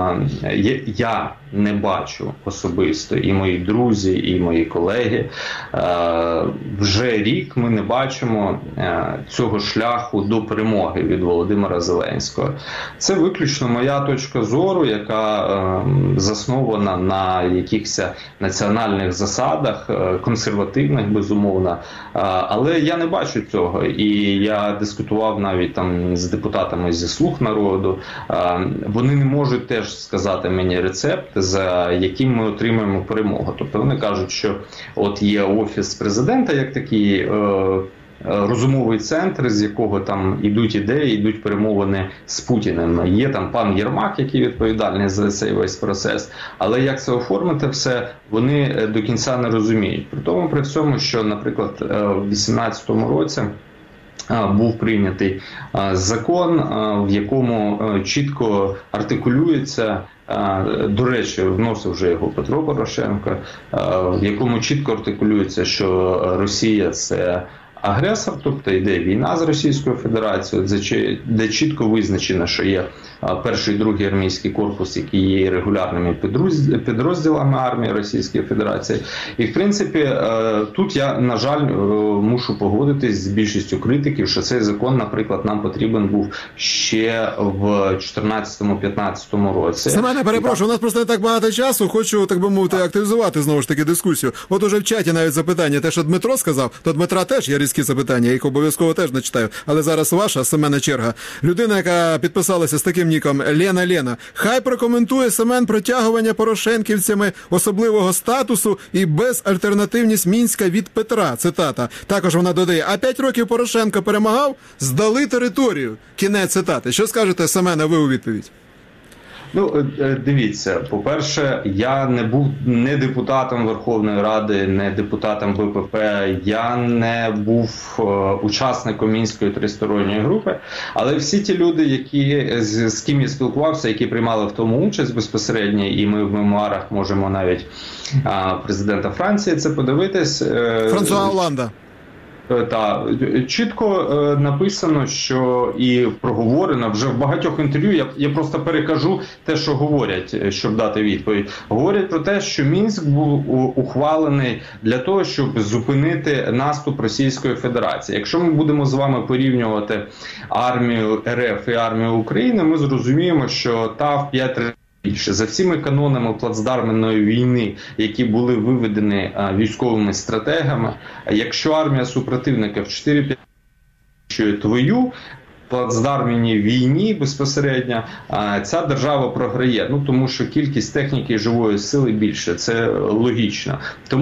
я не бачу особисто, і мої друзі, і мої колеги, вже рік ми не бачимо цього шляху до перемоги від Володимира Зеленського. Це виключно моя точка зору, яка заснована на якихось національних засадах, консервативних, безумовно. Але я не бачу цього. І я дискутував навіть там з депутатами зі «Слуг народу». Вони не можуть теж сказати мені рецепт, за яким ми отримаємо перемогу. Тобто вони кажуть, що от є Офіс президента як такий розумовий центр, з якого там ідуть ідеї, ідуть перемовини з Путіним. Є там пан Єрмак, який відповідальний за цей весь процес. Але як це оформити все, вони до кінця не розуміють. При тому, при всьому, що, наприклад, в 2018 році був прийнятий закон, в якому чітко артикулюється, до речі, вносив вже його Петро Порошенко, в якому чітко артикулюється, що Росія – це агресор, тобто йде війна з Російською Федерацією, де чітко визначено, що є перший і другий армійський корпус, які є регулярними підрозділами армії Російської Федерації. І, в принципі, тут я, на жаль, мушу погодитись з більшістю критиків, що цей закон, наприклад, нам потрібен був ще в 2014-2015 році.
Семене, перепрошую, у нас просто не так багато часу, хочу, так би мовити, активізувати знову ж таки дискусію. От уже в чаті навіть запитання, те, що Дмитро сказав, то Дмитра теж є різкий різкі запитання, я їх обов'язково теж не читаю. Але зараз ваша, Семена, черга. Людина, яка підписалася з таким ніком Лена. Хай прокоментує Семен протягування порошенківцями особливого статусу і безальтернативність Мінська від Петра. Цитата. Також вона додає, а 5 років Порошенко перемагав, здали територію. Кінець цитати. Що скажете, Семене, ви у відповідь?
Ну, дивіться, по-перше, я не був не депутатом Верховної Ради, не депутатом БПП, я не був учасником Мінської тристоронньої групи, але всі ті люди, з ким я спілкувався, які приймали в тому участь безпосередньо, і ми в мемуарах можемо навіть президента Франції це подивитись.
Франсуа Оланда.
Так, чітко написано, що і проговорено вже в багатьох інтерв'ю, я просто перекажу те, що говорять, щоб дати відповідь. Говорять про те, що Мінськ був ухвалений для того, щоб зупинити наступ Російської Федерації. Якщо ми будемо з вами порівнювати армію РФ і армію України, ми зрозуміємо, що та в 5 разів більше. За всіми канонами плацдарменної війни, які були виведені військовими стратегами, якщо армія супротивника в 4-5 твою плацдарменній війні безпосередньо, ця держава програє. Ну, тому що кількість техніки і живої сили більше. Це логічно.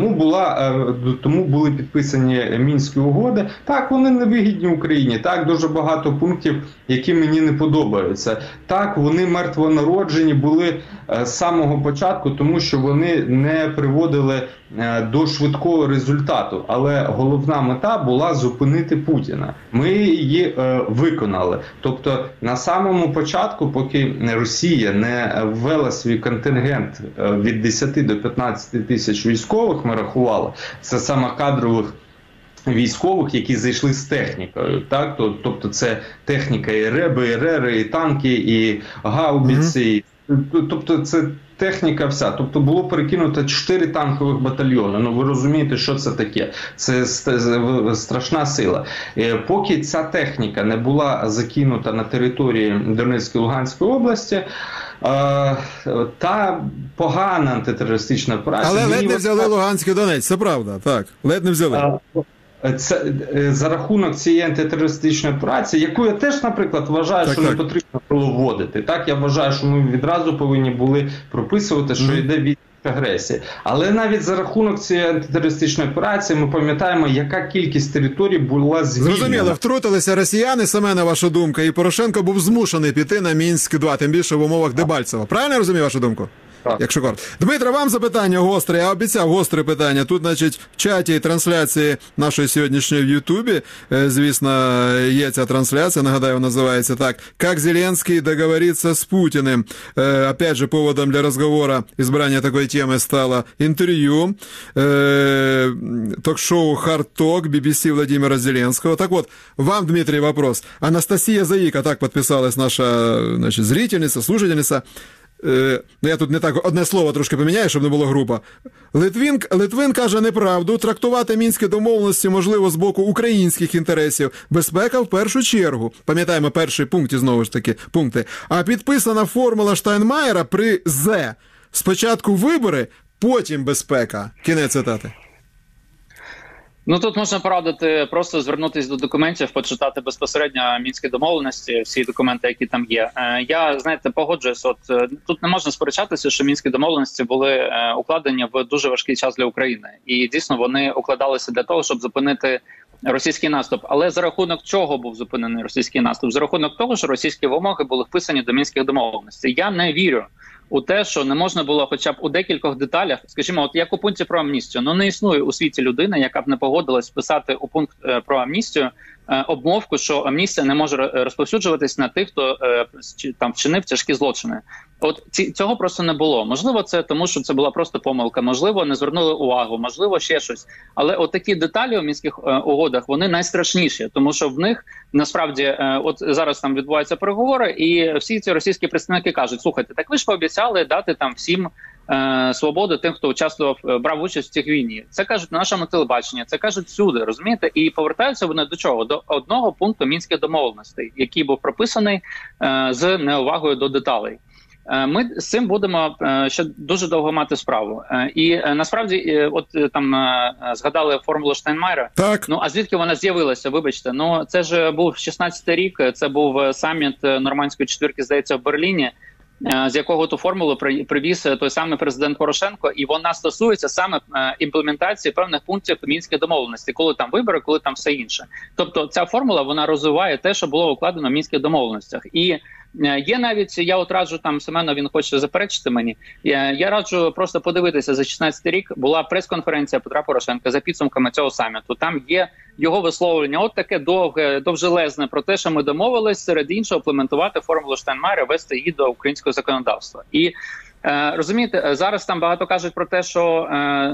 Тому були підписані Мінські угоди. Так, вони не вигідні Україні. Так, дуже багато пунктів, які мені не подобаються. Так, вони мертвонароджені були з самого початку, тому що вони не приводили до швидкого результату. Але головна мета була зупинити Путіна. Ми її виконали. Тобто на самому початку, поки Росія не ввела свій контингент від 10 до 15 тисяч військових, ми рахували, це саме кадрових військових, які зайшли з технікою. Так? Тобто це техніка і БРР, і танки, і гаубиці. Тобто це техніка вся. Тобто було перекинуто 4 танкових батальйони. Ну, ви розумієте, що це таке. Це страшна сила. Поки ця техніка не була закинута на території Донецької і Луганської області, та погана антитерористична операція.
Але ледь не взяли Луганський Донець, це правда. Так, ледь не взяли.
Це за рахунок цієї антитерористичної операції, яку я теж, наприклад, вважаю, що не потрібно було вводити. Так, я вважаю, що ми відразу повинні були прописувати, що йде від агресії. Але навіть за рахунок цієї антитерористичної операції ми пам'ятаємо, яка кількість територій була звільнена.
Зрозуміло, втрутилися росіяни, Семене, ваша думка, і Порошенко був змушений піти на Мінськ-2, тим більше в умовах Дебальцева. Правильно я розумію вашу думку? Якщо коротко. Дмитро, вам запитання гостре. Я обіцяв гостре питання. Тут, значить, в чаті і трансляції нашої сьогоднішньої в Ютубі, звісно, є ця трансляція, нагадаю, називається так. «Как Зеленский договорится с Путиным». Опять же, поводом для разговора избрания такой темы стало интервью ток-шоу «Hard Talk» BBC Владимира Зеленского. Так вот, вам, Дмитрий, вопрос. Анастасия Заика, так подписалась наша, значит, зрительница, слушательница. Я тут не так одне слово трошки поміняю, щоб не було група. Литвин каже неправду, трактувати мінські домовленості можливо з боку українських інтересів. Безпека в першу чергу. Пам'ятаємо перший пункт, і знову ж таки пункти. А підписана формула Штайнмаєра при «З». Спочатку вибори, потім безпека. Кінець цитати.
Ну, тут можна порадити просто звернутися до документів, почитати безпосередньо мінські домовленості, всі документи, які там є. Я, знаєте, погоджуюсь, тут не можна сперечатися, що мінські домовленості були укладені в дуже важкий час для України. І дійсно вони укладалися для того, щоб зупинити російський наступ. Але за рахунок чого був зупинений російський наступ? За рахунок того, що російські вимоги були вписані до мінських домовленостей. Я не вірю у те, що не можна було хоча б у декількох деталях, скажімо, от як у пункті про амністію, не існує у світі людина, яка б не погодилась вписати у пункт про амністію обмовку, що амністія не може розповсюджуватись на тих, хто там вчинив тяжкі злочини. От цього просто не було. Можливо, це тому, що це була просто помилка, можливо, не звернули увагу, можливо, ще щось. Але от такі деталі у мінських угодах, вони найстрашніші, тому що в них, насправді, от зараз там відбуваються переговори, і всі ці російські представники кажуть, слухайте, так ви ж пообіцяли дати там всім свободу тим, хто брав участь в цій війні. Це кажуть на нашому телебаченні, це кажуть всюди, розумієте? І повертаються вони до чого? До одного пункту мінських домовленостей, який був прописаний з неувагою до деталей. ми з цим будемо ще дуже довго мати справу. І насправді, от там згадали формулу Штайнмайєра.
Так.
Ну, а звідки вона з'явилася, вибачте? Ну, це ж був 16-й рік, це був саміт Нормандської четвірки, здається, в Берліні, з якого ту формулу привіз той самий президент Порошенко, і вона стосується саме імплементації певних пунктів Мінської домовленості, коли там вибори, коли там все інше. Тобто ця формула, вона розвиває те, що було укладено в Мінських домовленостях. І є навіть, я от раджу там Семену, він хоче заперечити мені, я раджу просто подивитися, за 16 рік була прес-конференція Петра Порошенка за підсумками цього саміту. Там є його висловлення, от таке довге, довжелезне, про те, що ми домовились, серед іншого, імплементувати формулу Штайнмайєра, вести її до українського законодавства. І розумієте, зараз там багато кажуть про те, що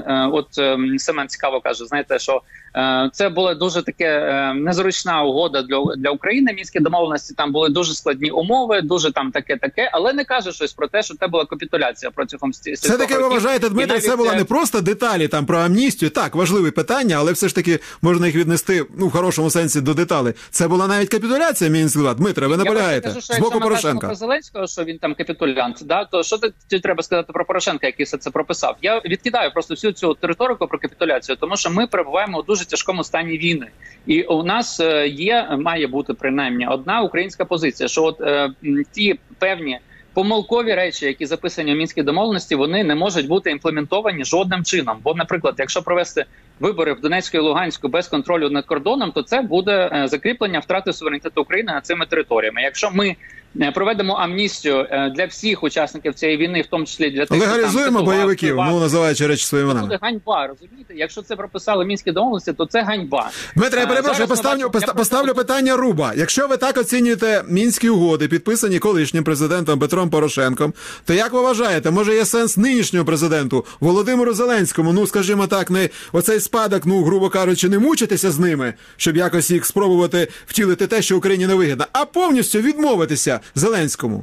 Семен цікаво каже, знаєте, що це була дуже таке незручна угода для України, Мінські домовленості, там були дуже складні умови, дуже там таке, але не каже щось про те, що це була капітуляція протягом стільки років.
Це таке, ви вважаєте, Дмитро, це була не просто деталі там про амністію, так, важливі питання, але все ж таки можна їх віднести, в хорошому сенсі, до деталей. Це була навіть капітуляція, Мінська. Дмитро, ви наполягаєте? З боку Порошенка.
Про Зеленського, що він там капітулянт, да, то що треба сказати про Порошенка, який все це прописав? Я відкидаю просто всю цю риторику про капітуляцію, тому що ми перебуваємо у дуже тяжкому стані війни. І у нас має бути принаймні одна українська позиція, що от ті певні помилкові речі, які записані в Мінській домовленості, вони не можуть бути імплементовані жодним чином. Бо, наприклад, якщо провести вибори в Донецьку і Луганську без контролю над кордоном, то це буде закріплення втрати суверенітету України над цими територіями. Якщо ми проведемо амністію для всіх учасників цієї війни, в тому числі для тих,
легалізуємо бойовиків, називаючи речі своїми іменами.
Це буде ганьба, розумієте? Якщо це прописали Мінські домовленості, то це ганьба.
Дмитро, я перепрошую, поставлю питання руба. Якщо ви так оцінюєте Мінські угоди, підписані колишнім президентом Петром Порошенком, то як ви вважаєте, може є сенс нинішньому президенту Володимиру Зеленському, скажімо так, не оцей спадок, грубо кажучи, не мучитися з ними, щоб якось їх спробувати втілити те, що Україні не вигідно, а повністю відмовитися Зеленському?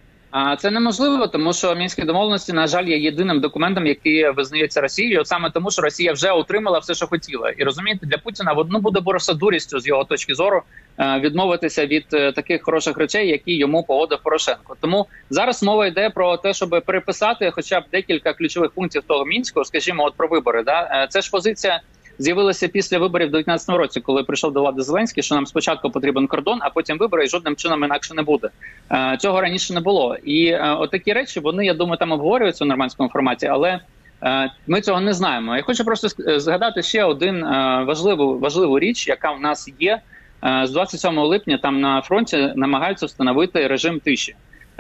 А це неможливо, тому що Мінські домовленості, на жаль, є єдиним документом, який визнається Росією, от саме тому, що Росія вже отримала все, що хотіла. І розумієте, для Путіна буде борсодурістю, з його точки зору, відмовитися від таких хороших речей, які йому погодив Порошенко. Тому зараз мова йде про те, щоб переписати хоча б декілька ключових пунктів того Мінського, скажімо, от про вибори. Да? Це ж позиція з'явилася після виборів в 2019 році, коли прийшов до влади Зеленський, що нам спочатку потрібен кордон, а потім вибори, і жодним чином інакше не буде. Цього раніше не було. І отакі речі, вони, я думаю, там обговорюються в нормандському форматі, але ми цього не знаємо. Я хочу просто згадати ще один важливу річ, яка в нас є. З 27 липня там на фронті намагаються встановити режим тиші.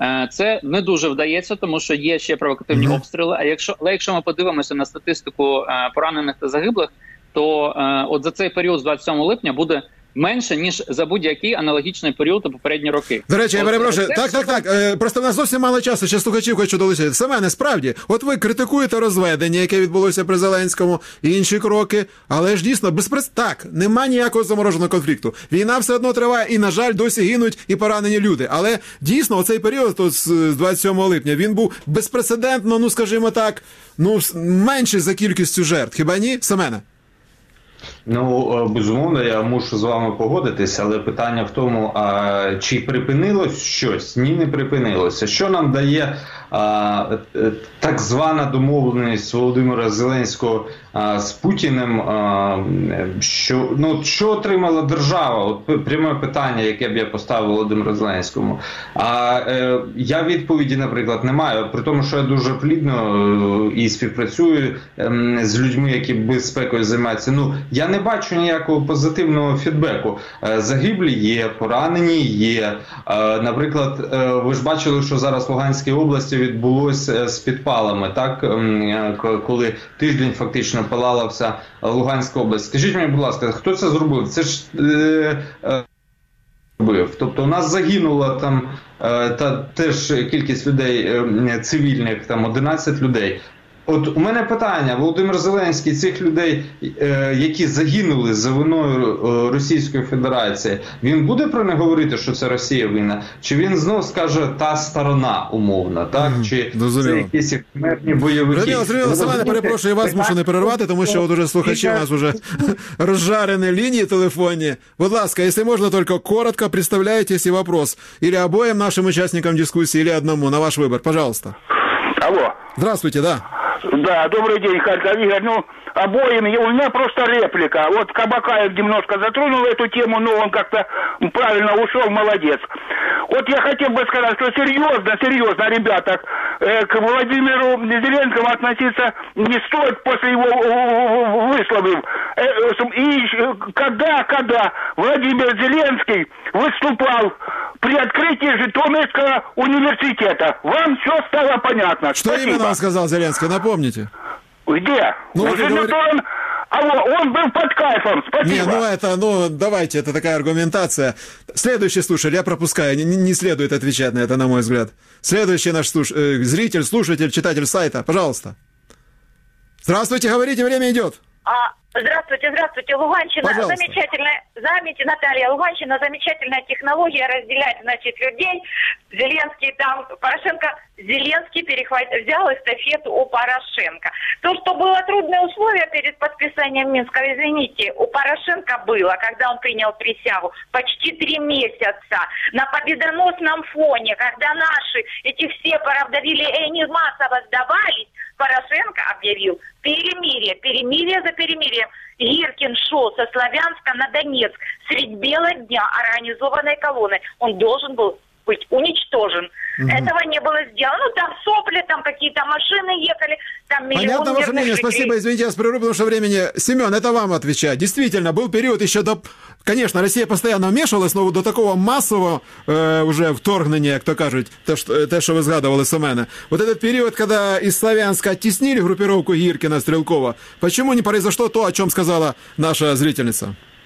Це не дуже вдається, тому що є ще провокативні обстріли. Але якщо ми подивимося на статистику поранених та загиблих, то от за цей період з 27 липня буде менше, ніж за будь-який аналогічний період у попередні роки.
До речі, я перепрошую. Так. Просто в нас зовсім мало часу, ще слухачів хочу долучити. Семене, справді, от ви критикуєте розведення, яке відбулося при Зеленському, і інші кроки, але ж дійсно, так, нема ніякого замороженого конфлікту. Війна все одно триває, і, на жаль, досі гинуть і поранені люди. Але дійсно, оцей період з 27 липня, він був безпрецедентно, скажімо так, менший за кількістю жертв. Хіба ні, Семене?
Безумовно, я мушу з вами погодитися, але питання в тому, чи припинилось щось? Ні, не припинилося. Що нам дає так звана домовленість Володимира Зеленського з Путіним? Що отримала держава? От пряме питання, яке б я поставив Володимиру Зеленському. Я відповіді, наприклад, не маю, при тому, що я дуже плідно і співпрацюю з людьми, які безпекою займаються. Я не бачу ніякого позитивного фідбеку. Загиблі є, поранені є. Наприклад, ви ж бачили, що зараз в Луганській області відбулося з підпалами, так? Коли тиждень фактично палала вся Луганська область. Скажіть мені, будь ласка, хто це зробив? Це ж тобто у нас загинуло там теж кількість людей цивільних, там 11 людей. От у мене питання, Володимир Зеленський цих людей, які загинули за виною Російської Федерації, він буде про них говорити, що це Росія винна? Чи він знов скаже та сторона умовна, так? Чи це якісь екстремерні бойовики?
Семене, перепрошую, я вас змушений перервати, тому що от уже слухачі у нас вже розжарені лінії телефонні. Будь ласка, якщо можна, только коротко представляйтесь и вопрос. Или обоим нашим участникам дискуссии, или одному, на ваш выбор. Пожалуйста.
Алло.
Здравствуйте, да.
Да, добрый день, Харьков Игорь. Ну, обоим, у меня просто реплика. Вот Кабакаев немножко затронул эту тему, но он как-то правильно ушел, молодец. Вот я хотел бы сказать, что серьезно, ребята, к Владимиру Зеленскому относиться не стоит после его высловов. И когда Владимир Зеленский выступал при открытии Житомирского университета, вам все стало понятно.
Что
Спасибо.
именно он сказал Зеленский, напомните?
Где?
Ну,
он был под кайфом, спасибо.
Давайте, это такая аргументация. Следующий слушатель, я пропускаю, не следует отвечать на это, на мой взгляд. Следующий наш зритель, слушатель, читатель сайта, пожалуйста. Здравствуйте, говорите, время идет.
Здравствуйте, Луганщина.
Пожалуйста.
Заметьте, Наталья, Луганщина, замечательная технология разделять, людей. Зеленский там, Порошенко, Зеленский взял эстафету у Порошенко. То, что было трудные условия перед подписанием Минска, извините, у Порошенко было, когда он принял присягу, почти 3 месяца. На победоносном фоне, когда наши, эти все правдовили, они массово сдавались, Порошенко объявил перемирие за перемирием. Гиркин шел со Славянска на Донецк средь бела дня организованной колонны. Он должен был быть уничтожен. Этого не было сделано. Ну, там сопли, там какие-то машины ехали, там миллион
Понятно ваше мнение, спасибо, извините, я прерву, потому что времени... Семен, это вам отвечать. Действительно, был период еще до... Конечно, Россия постоянно вмешивалась, но до такого массового уже вторгнення, як то кажуть, те, що ви згадували, Семене. Вот этот период, когда из Славянска оттеснили группировку Гиркина, Стрелкова, почему не произошло то, о чем сказала наша зрительница?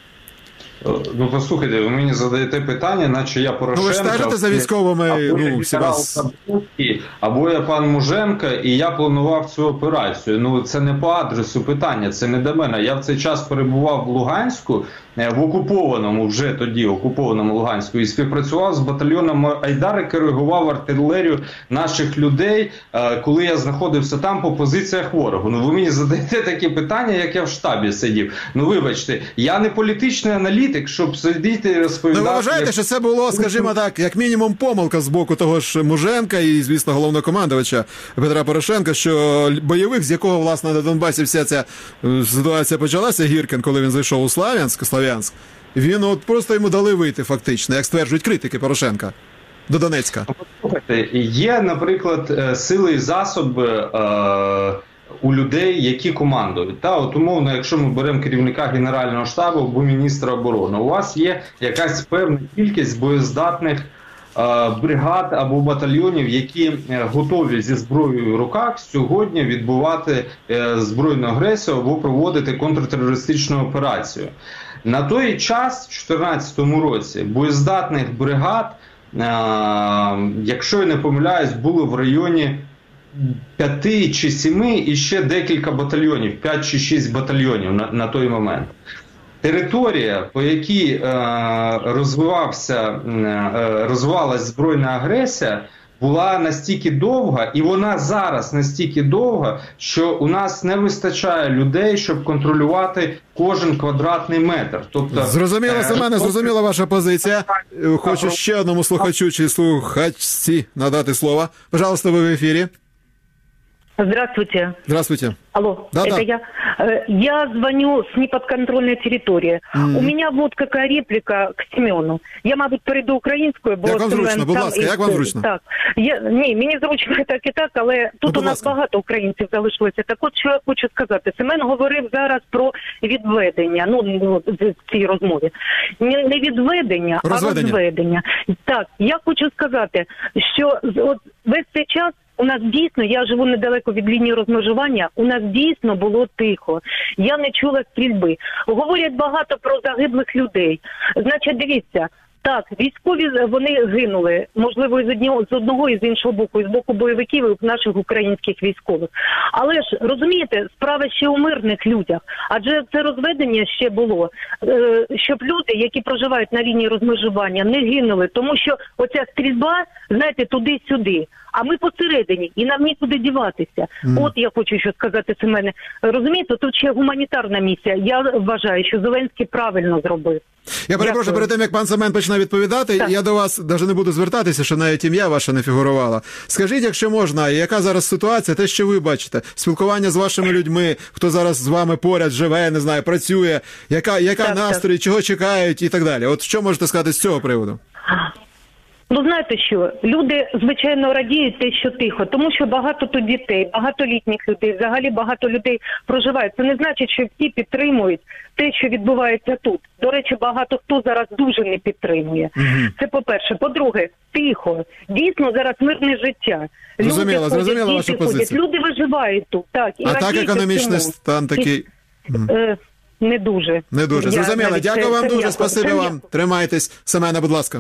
Ну, послухайте, ви мені задаєте питання, наче я Порошенко...
Ну, ви ж стежите за військовими, всі вас...
Або я пан Муженко, і я планував цю операцію. Ну, це не по адресу питання, це не до мене. Я в цей час перебував в Луганську, в окупованому, вже тоді окупованому Луганську, і співпрацював з батальйоном Айдар і коригував артилерію наших людей, коли я знаходився там по позиціях ворогу. Ну, ви мені задаєте такі питання, як я в штабі сидів. Ну, вибачте, я не політичний аналітик, щоб сидіти і розповідати...
Ну, ви вважаєте, що це було, скажімо так, як мінімум помилка з боку того ж Муженка і, звісно, головнокомандувача Петра Порошенка, що бойових, з якого, власне, на Донбасі вся ця ситуація почалася, Гіркін, коли він зайшов у Славянськ, він от просто йому дали вийти фактично, як стверджують критики Порошенка, до Донецька.
Послухайте, є, наприклад, сили і засоби у людей, які командують. От умовно, якщо ми беремо керівника Генерального штабу або міністра оборони, у вас є якась певна кількість боєздатних бригад або батальйонів, які готові зі зброєю в руках сьогодні відбувати збройну агресію або проводити контртерористичну операцію. На той час, в 2014 році, боєздатних бригад, якщо я не помиляюсь, було в районі 5 чи 7 і ще декілька батальйонів, 5 чи 6 батальйонів на той момент. Територія, по якій розвивалась збройна агресія, була настільки довга, і вона зараз настільки довга, що у нас не вистачає людей, щоб контролювати кожен квадратний метр. Тобто,
зрозуміло, Семене, зрозуміла ваша позиція. Хочу ще одному слухачу чи слухачці надати слово. Пожалуйста, ви в ефірі.
Здравствуйте.
Здравствуйте.
Алло,
да,
это я. Я звоню с неподконтрольной территории. У меня вот какая реплика к Семену. Я, мабуть, перейду українською, бо...
Як вам зручно, будь ласка, як вам зручно?
Так. Ні, мені зручно так і так, але тут у нас багато українців залишилося. Так от, що я хочу сказати. Семен говорив зараз про відведення, в цій розмові. Не відведення, а розведення. Так, я хочу сказати, що от весь цей час у нас дійсно, я живу недалеко від лінії розмежування, у нас дійсно було тихо. Я не чула стрільби. Говорять багато про загиблих людей. Значить, дивіться, Так, військові, вони гинули, можливо, з одного і з іншого боку, і з боку бойовиків і наших українських військових. Але ж, розумієте, справа ще у мирних людях, адже це розведення ще було, щоб люди, які проживають на лінії розмежування, не гинули, тому що оця стрільба, знаєте, туди-сюди, а ми посередині, і нам нікуди діватися. От я хочу що сказати, Семене. Розумієте, тут ще гуманітарна місія. Я вважаю, що Зеленський правильно зробив.
Я перепрошую, перед тим, як пан Семен почне відповідати, я до вас навіть не буду звертатися, що навіть ім'я ваше не фігурувало. Скажіть, якщо можна, яка зараз ситуація, те, що ви бачите, спілкування з вашими людьми, хто зараз з вами поряд живе, не знаю, працює, яка настрій, чого чекають і так далі. От що можете сказати з цього приводу?
Ну, знаєте що, люди, звичайно, радіють те, що тихо, тому що багато тут дітей, багатолітніх людей, взагалі багато людей проживають. Це не значить, що всі підтримують те, що відбувається тут. До речі, багато хто зараз дуже не підтримує. Це по-перше. По-друге, тихо. Дійсно, зараз мирне життя.
Зрозуміло ваша позиція.
Люди виживають тут. Так, і
а так економічний стан такий...
Не дуже.
Не дуже. Зрозуміло. Дякую вам дуже. Спасибі вам. Тримайтесь. Семена, будь ласка.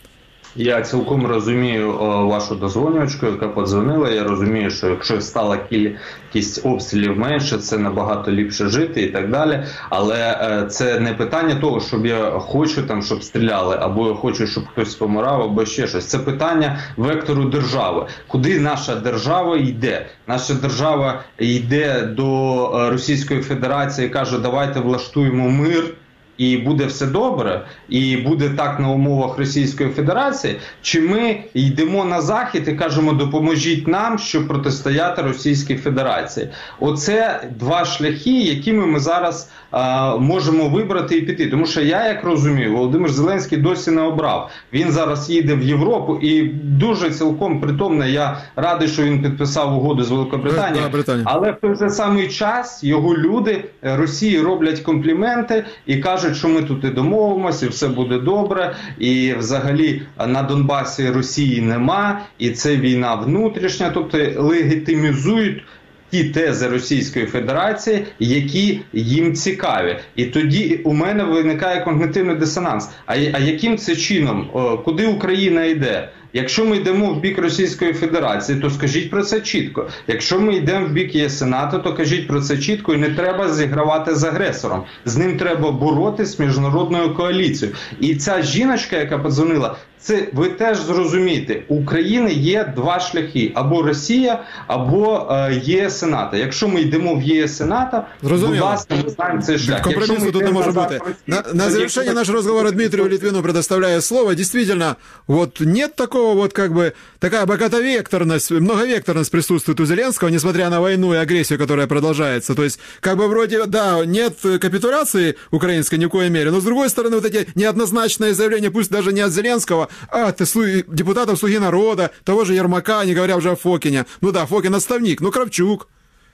Я цілком розумію вашу дозвонювачку, яка подзвонила. Я розумію, що якщо стала кількість обстрілів менше, це набагато ліпше жити і так далі. Але це не питання того, щоб я хочу там, щоб стріляли, або я хочу, щоб хтось помирав, або ще щось. Це питання вектору держави. Куди наша держава йде? Наша держава йде до Російської Федерації і каже, давайте влаштуємо мир. І буде все добре, і буде так на умовах Російської Федерації, чи ми йдемо на Захід і кажемо, допоможіть нам, щоб протистояти Російській Федерації. Оце два шляхи, якими ми зараз можемо вибрати і піти. Тому що я, як розумію, Володимир Зеленський досі не обрав. Він зараз їде в Європу і дуже цілком притомно, я радий, що він підписав угоду з Великобританією. Але в той же самий час його люди Росії роблять компліменти і кажуть, що ми тут і домовимося, і все буде добре, і взагалі на Донбасі Росії нема, і це війна внутрішня, тобто легітимізують ті тези Російської Федерації, які їм цікаві. І тоді у мене виникає когнітивний дисонанс. А яким це чином? Куди Україна йде? Якщо ми йдемо в бік Російської Федерації, то скажіть про це чітко. Якщо ми йдемо в бік ЄС і НАТО, то кажіть про це чітко і не треба зігравати з агресором. З ним треба боротись міжнародною коаліцією. І ця жіночка, яка подзвонила, це ви теж зрозумієте, у України є два шляхи. Або Росія, або ЄС і НАТО. Якщо ми йдемо в ЄС і НАТО, будь ласка, ми знаємо цей шлях.
Компромиссу тут не может быть. На завершение нашего разговора Дмитрию Литвину предоставляю слово. Действительно, вот нет такого вот как бы, такая богатовекторность, многовекторность присутствует у Зеленского, несмотря на войну и агрессию, которая продолжается. То есть, как бы вроде, да, нет капитуляции украинской ни в коей мере, но с другой стороны, вот эти неоднозначные заявления, пусть даже не от Зеленского, а от депутатов «Слуги народа», того же Ермака, не говоря уже о Фокине. Ну да, Фокин отставник, ну Кравчук.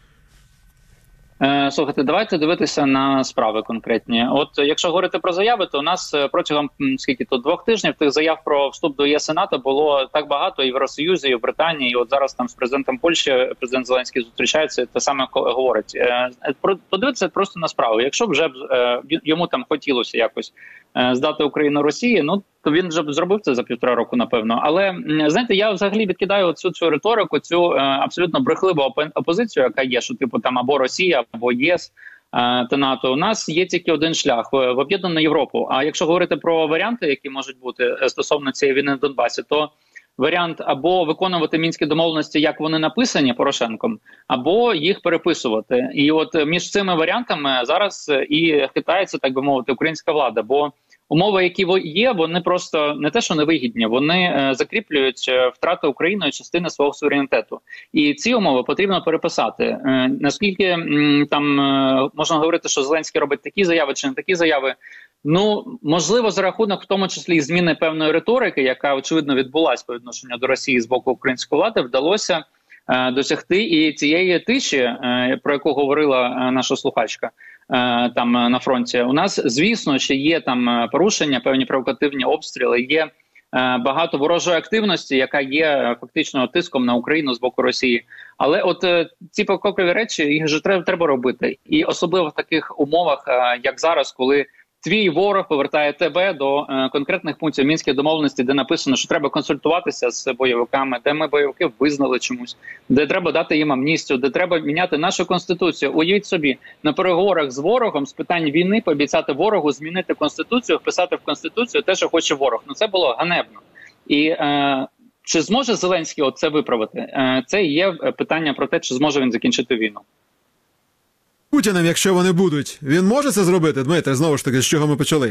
Слухайте, давайте дивитися на справи конкретні. От якщо говорити про заяви, то у нас протягом скільки тут 2 тижнів тих заяв про вступ до ЄС і НАТО було так багато і в Євросоюзі, і в Британії. І от зараз там з президентом Польщі президент Зеленський зустрічається, те саме говорить. Подивитися просто на справу. Якщо б вже йому там хотілося якось здати Україну Росії, ну то він вже б зробив це за 1,5 року, напевно. Але, знаєте, я взагалі відкидаю цю риторику, цю абсолютно брехливу опозицію, яка є, що типу там або Росія, або ЄС та НАТО. У нас є тільки один шлях – в об'єднану Європу. А якщо говорити про варіанти, які можуть бути стосовно цієї війни в Донбасі, то варіант або виконувати мінські домовленості, як вони написані Порошенком, або їх переписувати. І от між цими варіантами зараз і хитається, так би мовити, українська влада, бо умови, які є, вони просто не те, що невигідні, вони закріплюють втрату Україною частини свого суверенітету. І ці умови потрібно переписати. Наскільки там можна говорити, що Зеленський робить такі заяви чи не такі заяви, ну, можливо, за рахунок в тому числі зміни певної риторики, яка, очевидно, відбулася по відношенню до Росії з боку української влади, вдалося досягти і цієї тиші, про яку говорила наша слухачка там на фронті. У нас, звісно, ще є там порушення, певні провокативні обстріли, є багато ворожої активності, яка є фактично тиском на Україну з боку Росії. Але от ці покрокові речі, їх же треба робити. І особливо в таких умовах, як зараз, коли твій ворог повертає тебе до конкретних пунктів Мінських домовленостей, де написано, що треба консультуватися з бойовиками, де ми бойовики визнали чомусь, де треба дати їм амністію, де треба міняти нашу конституцію. Уявіть собі, на переговорах з ворогом з питань війни пообіцяти ворогу змінити конституцію, вписати в конституцію те, що хоче ворог. Ну це було ганебно. І чи зможе Зеленський це виправити? Це і є питання про те, чи зможе він закінчити війну.
Путіним, якщо вони будуть, він може це зробити, Дмитре? Знову ж таки, з чого ми почали?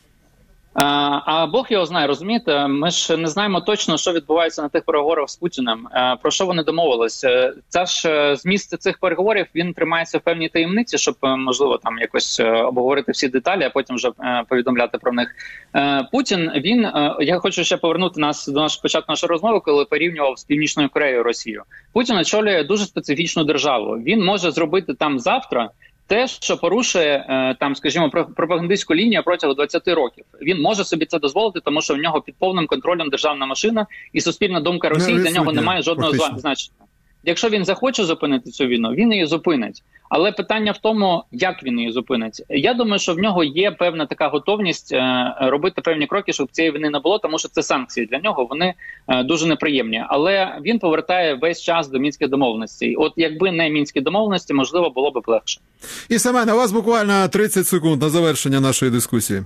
А Бог його знає, розумієте? Ми ж не знаємо точно, що відбувається на тих переговорах з Путіним, про що вони домовилися. Це ж зміст цих переговорів, він тримається в певній таємниці, щоб, можливо, там якось обговорити всі деталі, а потім вже повідомляти про них. Путін, я хочу ще повернути нас до початку нашої розмови, коли порівнював з Північною Кореєю Росію. Путін очолює дуже специфічну державу. Він може зробити там завтра те, що порушує, там, скажімо, пропагандистську лінію протягом 20 років. Він може собі це дозволити, тому що в нього під повним контролем державна машина, і суспільна думка Росії для нього не має жодного значення. Якщо він захоче зупинити цю війну, він її зупинить. Але питання в тому, як він її зупинить. Я думаю, що в нього є певна така готовність робити певні кроки, щоб цієї війни не було, тому що це санкції для нього, вони дуже неприємні. Але він повертає весь час до Мінських домовленостей. От якби не Мінські домовленості, можливо, було б легше.
І Семен, у вас буквально 30 секунд на завершення нашої дискусії.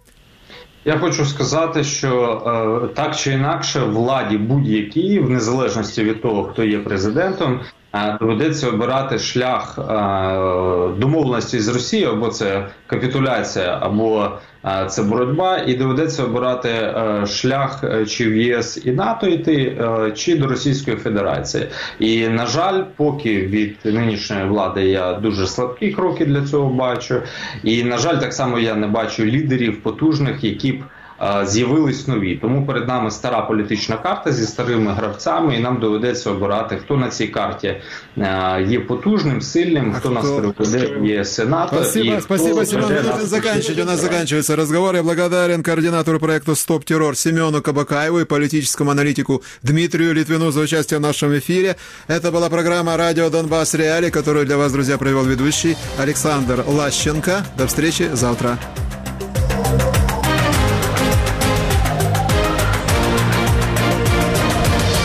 Я хочу сказати, що так чи інакше владі будь-якій, в незалежності від того, хто є президентом, доведеться обирати шлях домовленості з Росією, або це капітуляція, або це боротьба, і доведеться обирати шлях чи в ЄС і НАТО йти, чи до Російської Федерації. І, на жаль, поки від нинішньої влади я дуже слабкі кроки для цього бачу, і, на жаль, так само я не бачу лідерів потужних, які б з'явились нові. Тому перед нами стара політична карта зі старими гравцями, і нам доведеться обирати, хто на цій карті є потужним, сильним, хто нас приведе, є сенатор.
Спасибо, Семен. У нас заканчивается разговор. Я благодарен координатору проекта «Стоп террор» Семену Кабакаеву и политическому аналитику Дмитрию Литвину за участие в нашем эфире. Это была программа «Радио Донбасс Реалии», которую для вас, друзья, провел ведущий Александр Лащенко. До встречи завтра.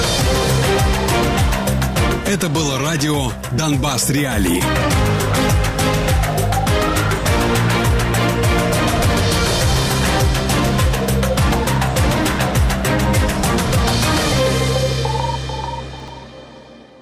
Это было радио «Донбасс Реалии».